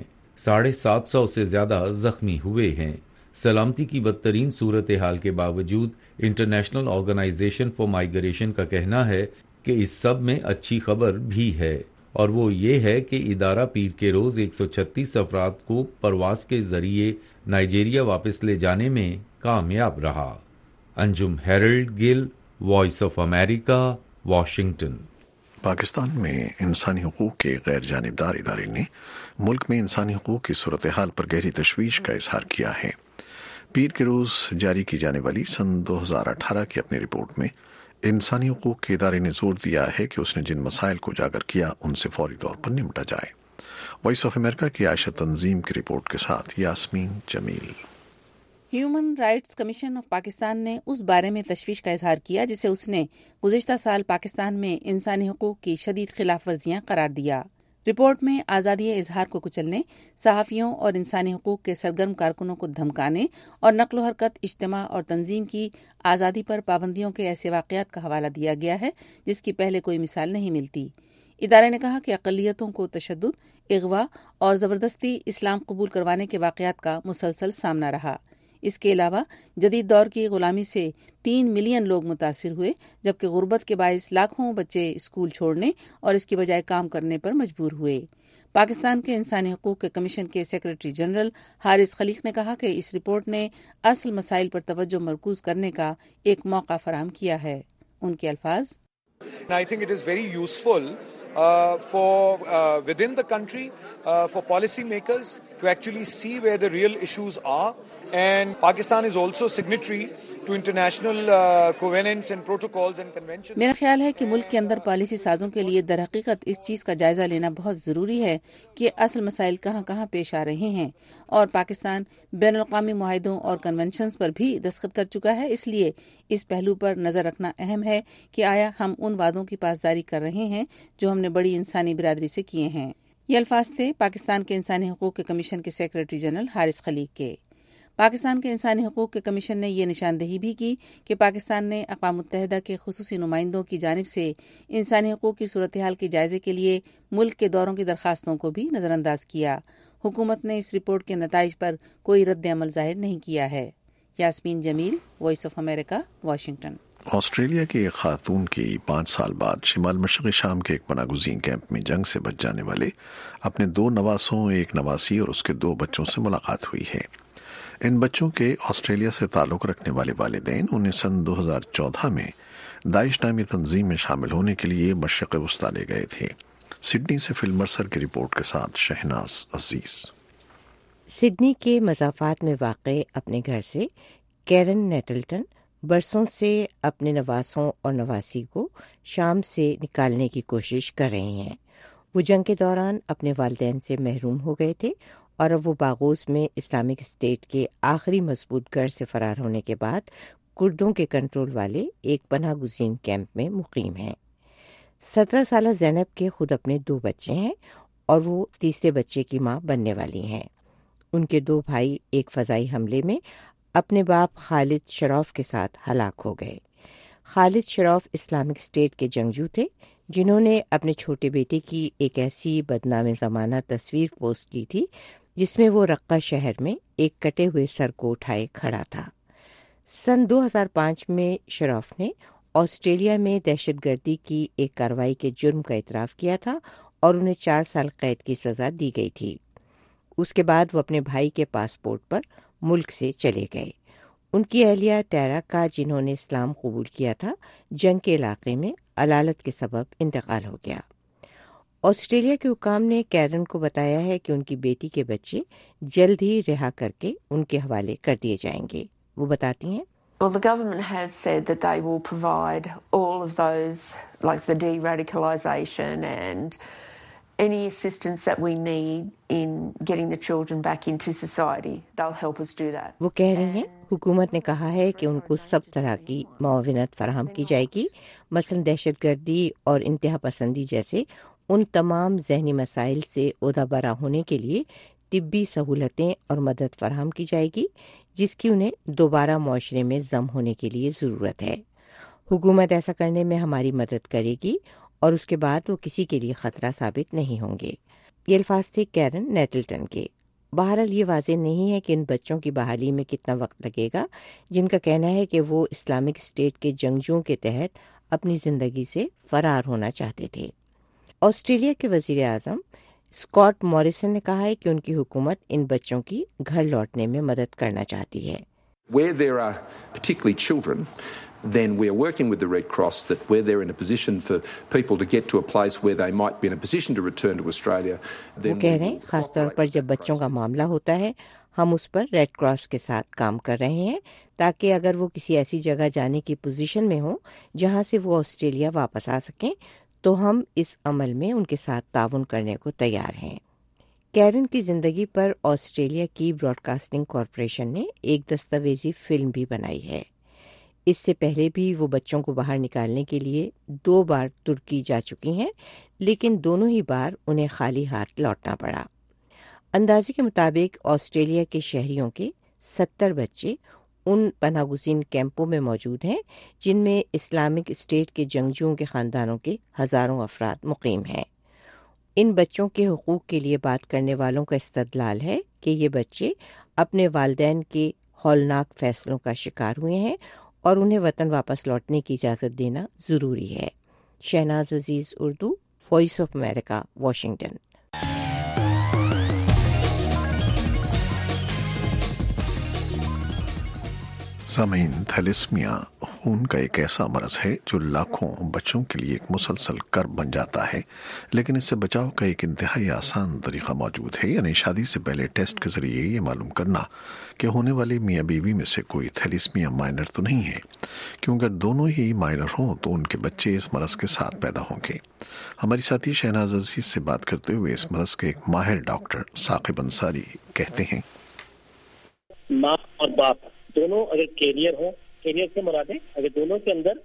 750 سے زیادہ زخمی ہوئے ہیں. سلامتی کی بدترین صورتحال کے باوجود انٹرنیشنل آرگنائزیشن فار مائیگریشن کا کہنا ہے کہ اس سب میں اچھی خبر بھی ہے اور وہ یہ ہے کہ ادارہ پیر کے روز 136 افراد کو پرواز کے ذریعے نائجیریا واپس لے جانے میں کامیاب رہا. Anjum Harold Gill, Voice of America, Washington. Pakistan میں انسانی حقوق کے غیر جانبدار ادارے نے ملک میں انسانی حقوق کی صورتحال پر گہری تشویش کا اظہار کیا ہے. پیر کے روز جاری کی جانے والی سن 2018 کی اپنی رپورٹ میں انسانی حقوق کے ادارے نے زور دیا ہے کہ اس نے جن مسائل کو اجاگر کیا ان سے فوری طور پر نمٹا جائے۔ وائس آف امریکہ کی عائشہ تنظیم کی رپورٹ کے ساتھ Yasmeen Jamil. Human rights commission of Pakistan نے اس بارے میں تشویش کا اظہار کیا جسے اس نے گزشتہ سال پاکستان میں انسانی حقوق کی شدید خلاف ورزیاں قرار دیا۔ رپورٹ میں آزادی اظہار کو کچلنے، صحافیوں اور انسانی حقوق کے سرگرم کارکنوں کو دھمکانے اور نقل و حرکت، اجتماع اور تنظیم کی آزادی پر پابندیوں کے ایسے واقعات کا حوالہ دیا گیا ہے جس کی پہلے کوئی مثال نہیں ملتی۔ ادارے نے کہا کہ اقلیتوں کو تشدد، اغوا اور زبردستی اسلام قبول کروانے کے واقعات کا مسلسل سامنا رہا۔ اس کے علاوہ جدید دور کی غلامی سے 3 ملین لوگ متاثر ہوئے، جبکہ غربت کے باعث لاکھوں بچے اسکول چھوڑنے اور اس کی بجائے کام کرنے پر مجبور ہوئے۔ پاکستان کے انسانی حقوق کے کمیشن کے سیکرٹری جنرل حارث خلیق نے کہا کہ اس رپورٹ نے اصل مسائل پر توجہ مرکوز کرنے کا ایک موقع فراہم کیا ہے۔ ان کے الفاظ: I think it is very useful for within the country for policy makers to actually see where the real issues are, and Pakistan is also signatory to international covenants and protocols and conventions. میرا خیال ہے کہ ملک کے اندر policy سازوں کے لیے در حقیقت اس چیز کا جائزہ لینا بہت ضروری ہے کہ اصل مسائل کہاں کہاں پیش آ رہے ہیں، اور پاکستان بین الاقوامی معاہدوں اور کنونشنز پر بھی دستخط کر چکا ہے۔ اس لیے اس پہلو پر نظر رکھنا اہم ہے کہ آیا ہم ان وعدوں کی پاسداری کر رہے ہیں جو ہم نے بڑی انسانی برادری سے کیے ہیں۔ یہ الفاظ تھے پاکستان کے انسانی حقوق کے کمیشن کے سیکرٹری جنرل حارث خلیق کے۔ پاکستان کے انسانی حقوق کے کمیشن نے یہ نشاندہی بھی کی کہ پاکستان نے اقوام متحدہ کے خصوصی نمائندوں کی جانب سے انسانی حقوق کی صورتحال کے جائزے کے لیے ملک کے دوروں کی درخواستوں کو بھی نظر انداز کیا۔ حکومت نے اس رپورٹ کے نتائج پر کوئی رد عمل ظاہر نہیں کیا ہے۔ Yasmeen Jamil, Voice of America, Washington. Australia کی ایک خاتون کی 5 سال بعد شمال مشرقی شام کے ایک پناہ گزین کیمپ میں جنگ سے بچ جانے والے اپنے 2 نواسوں، ایک نواسی اور اس کے 2 بچوں سے ملاقات ہوئی ہے۔ ان بچوں کے آسٹریلیا سے تعلق رکھنے والے والدین انہیں سن 2014 میں داعش نامی تنظیم میں شامل ہونے کے لیے مشرق وسطیٰ لے گئے تھے۔ سڈنی سے فل مرسر کی رپورٹ کے ساتھ شہناز عزیز۔ سڈنی کے مضافات میں واقع اپنے گھر سے کیرن نیٹلٹن برسوں سے اپنے نواسوں اور نواسی کو شام سے نکالنے کی کوشش کر رہے ہیں۔ وہ جنگ کے دوران اپنے والدین سے محروم ہو گئے تھے اور اب وہ باغوس میں اسلامک اسٹیٹ کے آخری مضبوط گڑھ سے فرار ہونے کے بعد کردوں کے کنٹرول والے ایک پناہ گزین کیمپ میں مقیم ہیں۔ 17 سالہ زینب کے خود اپنے 2 بچے ہیں اور وہ تیسرے بچے کی ماں بننے والی ہیں۔ ان کے 2 بھائی ایک فضائی حملے میں اپنے باپ خالد شروف کے ساتھ ہلاک ہو گئے۔ خالد شروف اسلامک اسٹیٹ کے جنگجو تھے جنہوں نے اپنے چھوٹے بیٹے کی ایک ایسی بدنام زمانہ تصویر پوسٹ کی تھی جس میں وہ رقہ شہر میں ایک کٹے ہوئے سر کو اٹھائے کھڑا تھا۔ سن 2005 میں شروف نے آسٹریلیا میں دہشت گردی کی ایک کارروائی کے جرم کا اعتراف کیا تھا اور انہیں 4 سال قید کی سزا دی گئی تھی۔ اس کے بعد وہ اپنے بھائی کے پاسپورٹ پر ملک سے چلے گئے۔ ان کی اہلیہ ٹیرا کا، جنہوں نے اسلام قبول کیا تھا، جنگ کے علاقے میں علالت کے سبب انتقال ہو گیا۔ آسٹریلیا کے حکام نے کیرن کو بتایا ہے کہ ان کی بیٹی کے بچے جلد ہی رہا کر کے ان کے حوالے کر دیے جائیں گے۔ وہ بتاتی ہیں، Well, the government has said that they will provide all of those, like the de-radicalisation and any assistance that we need in getting the children back into society. They'll help us do that. وہ کہہ رہی ہیں حکومت نے کہا ہے کہ ان کو سب طرح کی معاونت فراہم کی جائے گی، مثلا دہشت گردی اور انتہا پسندی جیسے ان تمام ذہنی مسائل سے عہدہ برا ہونے کے لیے طبی سہولتیں اور مدد فراہم کی جائے گی جس کی انہیں دوبارہ معاشرے میں ضم ہونے کے لیے ضرورت ہے۔ حکومت ایسا کرنے میں ہماری مدد کرے گی اور اس کے بعد وہ کسی کے لیے خطرہ ثابت نہیں ہوں گے۔ یہ الفاظ تھے کیرن نیٹلٹن کے۔ بہرحال یہ واضح نہیں ہے کہ ان بچوں کی بحالی میں کتنا وقت لگے گا، جن کا کہنا ہے کہ وہ اسلامک اسٹیٹ کے جنگجوؤں کے تحت اپنی زندگی سے فرار ہونا چاہتے تھے۔ آسٹریلیا کے وزیر اعظم اسکاٹ موریسن نے کہا ہے کہ ان کی حکومت ان بچوں کی گھر لوٹنے میں مدد کرنا چاہتی ہے۔ Where there are particularly children, then we are working with the Red Cross that where they're in a position for people to get to a place where they might be in a position to return to Australia. وہ کہہ رہے ہیں خاص طور پر جب بچوں کا معاملہ ہوتا ہے ہم اس پر ریڈ کراس کے ساتھ کام کر رہے ہیں تاکہ اگر وہ کسی ایسی جگہ جانے کی پوزیشن میں ہوں جہاں سے وہ آسٹریلیا واپس آ سکیں تو ہم اس عمل میں ان کے ساتھ تعاون کرنے کو تیار ہیں۔ کیرن کی زندگی پر آسٹریلیا کی براڈ کاسٹنگ کارپوریشن نے ایک دستاویزی فلم بھی بنائی ہے۔ اس سے پہلے بھی وہ بچوں کو باہر نکالنے کے لیے 2 بار ترکی جا چکی ہیں، لیکن دونوں ہی بار انہیں خالی ہاتھ لوٹنا پڑا۔ اندازے کے مطابق آسٹریلیا کے شہریوں کے 70 بچے ان پناہ گزین کیمپوں میں موجود ہیں جن میں اسلامک اسٹیٹ کے جنگجوؤں کے خاندانوں کے ہزاروں افراد مقیم ہیں۔ ان بچوں کے حقوق کے لیے بات کرنے والوں کا استدلال ہے کہ یہ بچے اپنے والدین کے ہولناک فیصلوں کا شکار ہوئے ہیں اور انہیں وطن واپس لوٹنے کی اجازت دینا ضروری ہے۔ Shahnaz Aziz, Urdu, Voice of America, Washington. سامعین، تھیلیسمیا خون کا ایک ایسا مرض ہے جو لاکھوں بچوں کے لیے ایک مسلسل کرب بن جاتا ہے، لیکن اس سے بچاؤ کا ایک انتہائی آسان طریقہ موجود ہے، یعنی شادی سے پہلے ٹیسٹ کے ذریعے یہ معلوم کرنا کہ ہونے والے میاں بیوی میں سے کوئی تھیلیسمیا مائنر تو نہیں ہے، کیونکہ دونوں ہی مائنر ہوں تو ان کے بچے اس مرض کے ساتھ پیدا ہوں گے۔ ہماری ساتھی شہناز عزیز سے بات کرتے ہوئے اس مرض کے ایک ماہر ڈاکٹر ثاقب انصاری کہتے ہیں، ماں اور باپ دونوں اگر کیریئر ہوں، کیریئر سے مراد ہے اگر دونوں کے اندر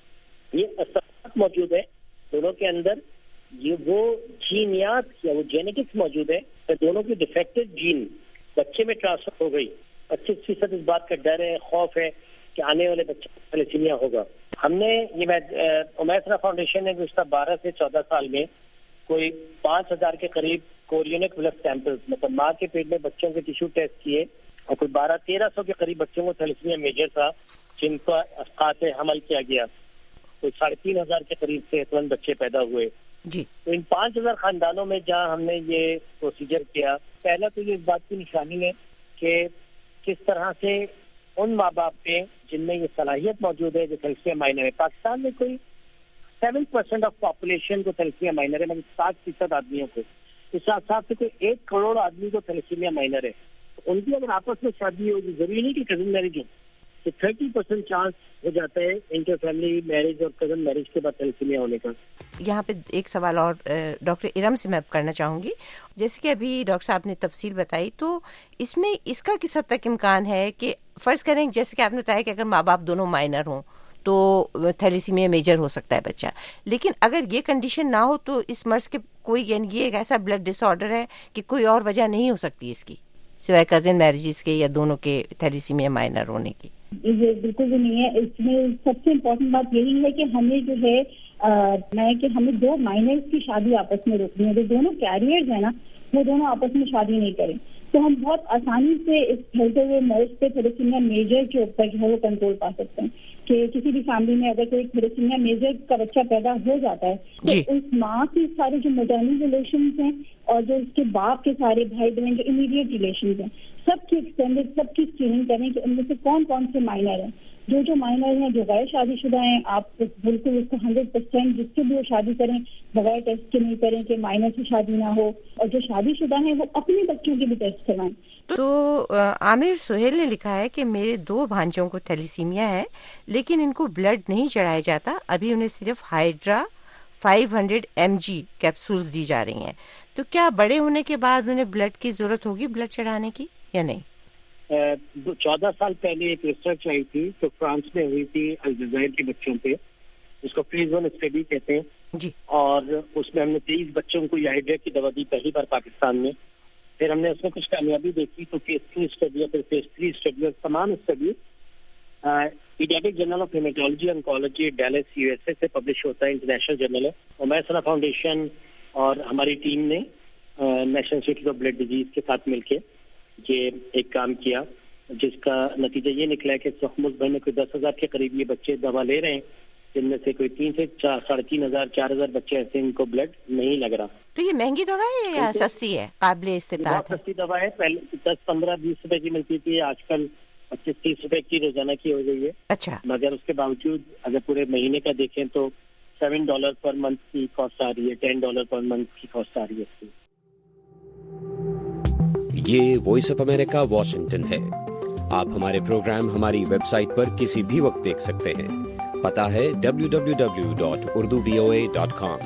یہ اثرات موجود ہے، دونوں کے اندر یہ وہ جینیات یا وہ جینیٹکس موجود ہے، دونوں کی ڈیفیکٹڈ جین بچے میں ٹرانسفر ہو گئی، 25% اس بات کا ڈر ہے، خوف ہے کہ آنے والے بچے کو تھیلیسیمیا ہوگا۔ ہم نے یہ امیسرا فاؤنڈیشن نے گزشتہ 12 سے 14 سال میں کوئی 5000 کے قریب کورینک بلڈ سیمپل، مطلب ماں کے پیٹ میں بچوں کے ٹیشو ٹیسٹ کیے اور کوئی 1200-1300 کے قریب بچوں کو تھیلیسیمیا میجر تھا جن کا اسقاط حمل کیا گیا، کوئی 3500 کے قریب صحت مند بچے پیدا ہوئے۔ جی، تو ان 5000 خاندانوں میں جہاں ہم نے یہ پروسیجر کیا، پہلا تو یہ اس بات کی نشانی ہے کہ کس طرح سے ان ماں باپ پہ جن میں یہ صلاحیت موجود ہے جو تھیلیسیمیا مائنر ہے۔ پاکستان میں کوئی 7% آف پاپولیشن کو تھیلیسیمیا مائنر ہے، مطلب 60% آدمیوں کو، اس حساب سے کوئی 1 کروڑ آدمی کو تھیلیسیمیا مائنر ہے۔ ان کی اگر آپس میں شادی ہوگی، ضروری نہیں کہ کزن میرج ہو، تو 30% چانس ہو جاتا ہے انٹر فیملی میرج اور کزن میرج کے بعد تھیلیسیمیا ہونے کا۔ یہاں پہ ایک سوال اور ڈاکٹر ارم سے میں کرنا چاہوں گی، جیسے کہ ابھی ڈاکٹر صاحب نے تفصیل بتائی، تو اس میں اس کا کس حد تک امکان ہے کہ فرض کریں جیسے کہ آپ نے بتایا کہ اگر ماں باپ دونوں مائنر ہوں تو تھیلیسیمیا میجر ہو سکتا ہے بچہ، لیکن اگر یہ کنڈیشن نہ ہو تو اس مرض کے کوئی، یعنی یہ ایک ایسا بلڈ ڈس آرڈر ہے کہ کوئی اور وجہ نہیں ہو سکتی اس کی سوائے کزن میرجز کے یا دونوں کے تھیلیسیمیا مائنر ہونے کی؟ یہ بالکل بھی نہیں ہے۔ اس میں سب سے امپورٹنٹ بات یہی ہے کہ ہمیں جو ہے کہ ہمیں 2 مائنرز کی شادی آپس میں روکنی ہے، جو دونوں کیریئرز ہیں نا وہ دونوں آپس میں شادی نہیں کریں، تو ہم بہت آسانی سے اس پھیلتے ہوئے مرض پہ تھیلیسیمیا میجر کے اوپر جو ہے وہ کنٹرول پا سکتے ہیں۔ کہ کسی بھی فیملی میں اگر کوئی تھیلیسیمیا میجر کا بچہ پیدا ہو جاتا ہے تو اس ماں کی سارے جو میٹرنل ریلیشنز ہیں اور جو اس کے باپ کے سارے بھائی بہن جو امیڈیٹ ریلیشنز ہیں، سب کی ایکسٹینڈیڈ، سب کی اسکریننگ کریں کہ ان میں سے کون کون سے مائنر ہیں۔ جو مائنر ہیں جو غیر شادی شدہ ہیں، آپ بالکل اس کو 100% جس کے بھی وہ شادی کریں بغیر ٹیسٹ کے نہیں کریں کہ مائنر سے شادی نہ ہو، اور جو شادی شدہ ہیں وہ اپنے بچوں کے بھی ٹیسٹ کروائیں۔ تو عامر سہیل نے لکھا ہے کہ میرے 2 بھانجوں کو تھیلیسیمیا ہے لیکن ان کو بلڈ نہیں چڑھایا جاتا، ابھی انہیں صرف ہائیڈرا 500 mg کیپسولز دی جا رہی ہیں، تو کیا بڑے ہونے کے بعد انہیں بلڈ کی ضرورت ہوگی بلڈ چڑھانے کی یا نہیں؟ 14 سال پہلے ایک ریسرچ آئی تھی تو فرانس میں ہوئی تھی الجزائر کے بچوں پہ، جس کو فیز 1 اسٹڈی کہتے ہیں جی، اور اس میں ہم نے 23 بچوں کو یہ ہائیڈرا کی دوا دی پہلی بار پاکستان میں۔ پھر ہم نے اس میں کچھ کامیابی دیکھی تو فیز 2 اسٹڈی اور پھر فیز 3 اسٹڈی اور تمام study paediatric journal of haematology oncology Dallas USA سے پبلش ہوتا ہے، انٹرنیشنل جرنل ہے۔ امیسرا فاؤنڈیشن اور ہماری ٹیم نے National Institute of Blood Disease کے ساتھ مل کے یہ ایک کام کیا، جس کا نتیجہ یہ نکلا ہے کہ سخمز بھر میں کوئی 10,000 کے قریب یہ بچے دوا لے رہے ہیں، جن میں سے کوئی 3 سے 3,500 4,000 بچے ایسے ان کو بلڈ نہیں لگ رہا۔ تو یہ مہنگی دوا ہے یا سستی ہے، قابل استطاعت ہے؟ سستی دوا ہے، پہلے 10 15 20 روپے کی ملتی تھی، آج کل 25 30 روپے کی روزانہ کی ہو گئی ہے۔ اچھا، مگر اس کے باوجود اگر پورے مہینے کا دیکھیں تو $7 پر منتھ کی کاسٹ آ رہی ہے، $10 پر منتھ کی کاسٹ آ رہی ہے اس کی۔ یہ وائس آف امریکہ واشنگٹن ہے۔ آپ ہمارے پروگرام ہماری ویب سائٹ پر کسی بھی وقت دیکھ سکتے ہیں۔ پتہ ہے www.urduvoa.com۔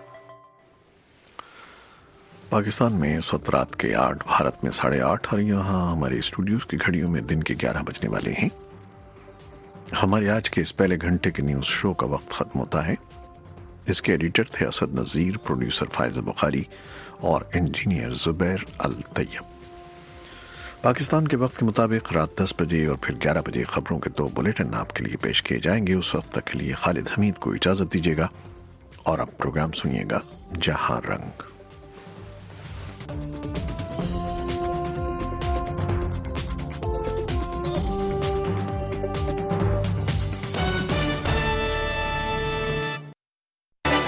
پاکستان میں اس وقت رات کے 8، بھارت میں 8:30 اور یہاں ہمارے اسٹوڈیوز کی گھڑیوں میں دن کے 11 بجنے والے ہیں۔ ہمارے آج کے اس پہلے گھنٹے کے نیوز شو کا وقت ختم ہوتا ہے۔ اس کے ایڈیٹر تھے اسد نذیر، پروڈیوسر فائز بخاری اور انجینئر زبیر الطیب۔ پاکستان کے وقت کے مطابق رات 10 بجے اور پھر 11 بجے خبروں کے 2 بلیٹن آپ کے لیے پیش کیے جائیں گے۔ اس وقت تک کے لیے خالد حمید کو اجازت دیجیے گا اور اب پروگرام سنیے گا جہاں رنگ۔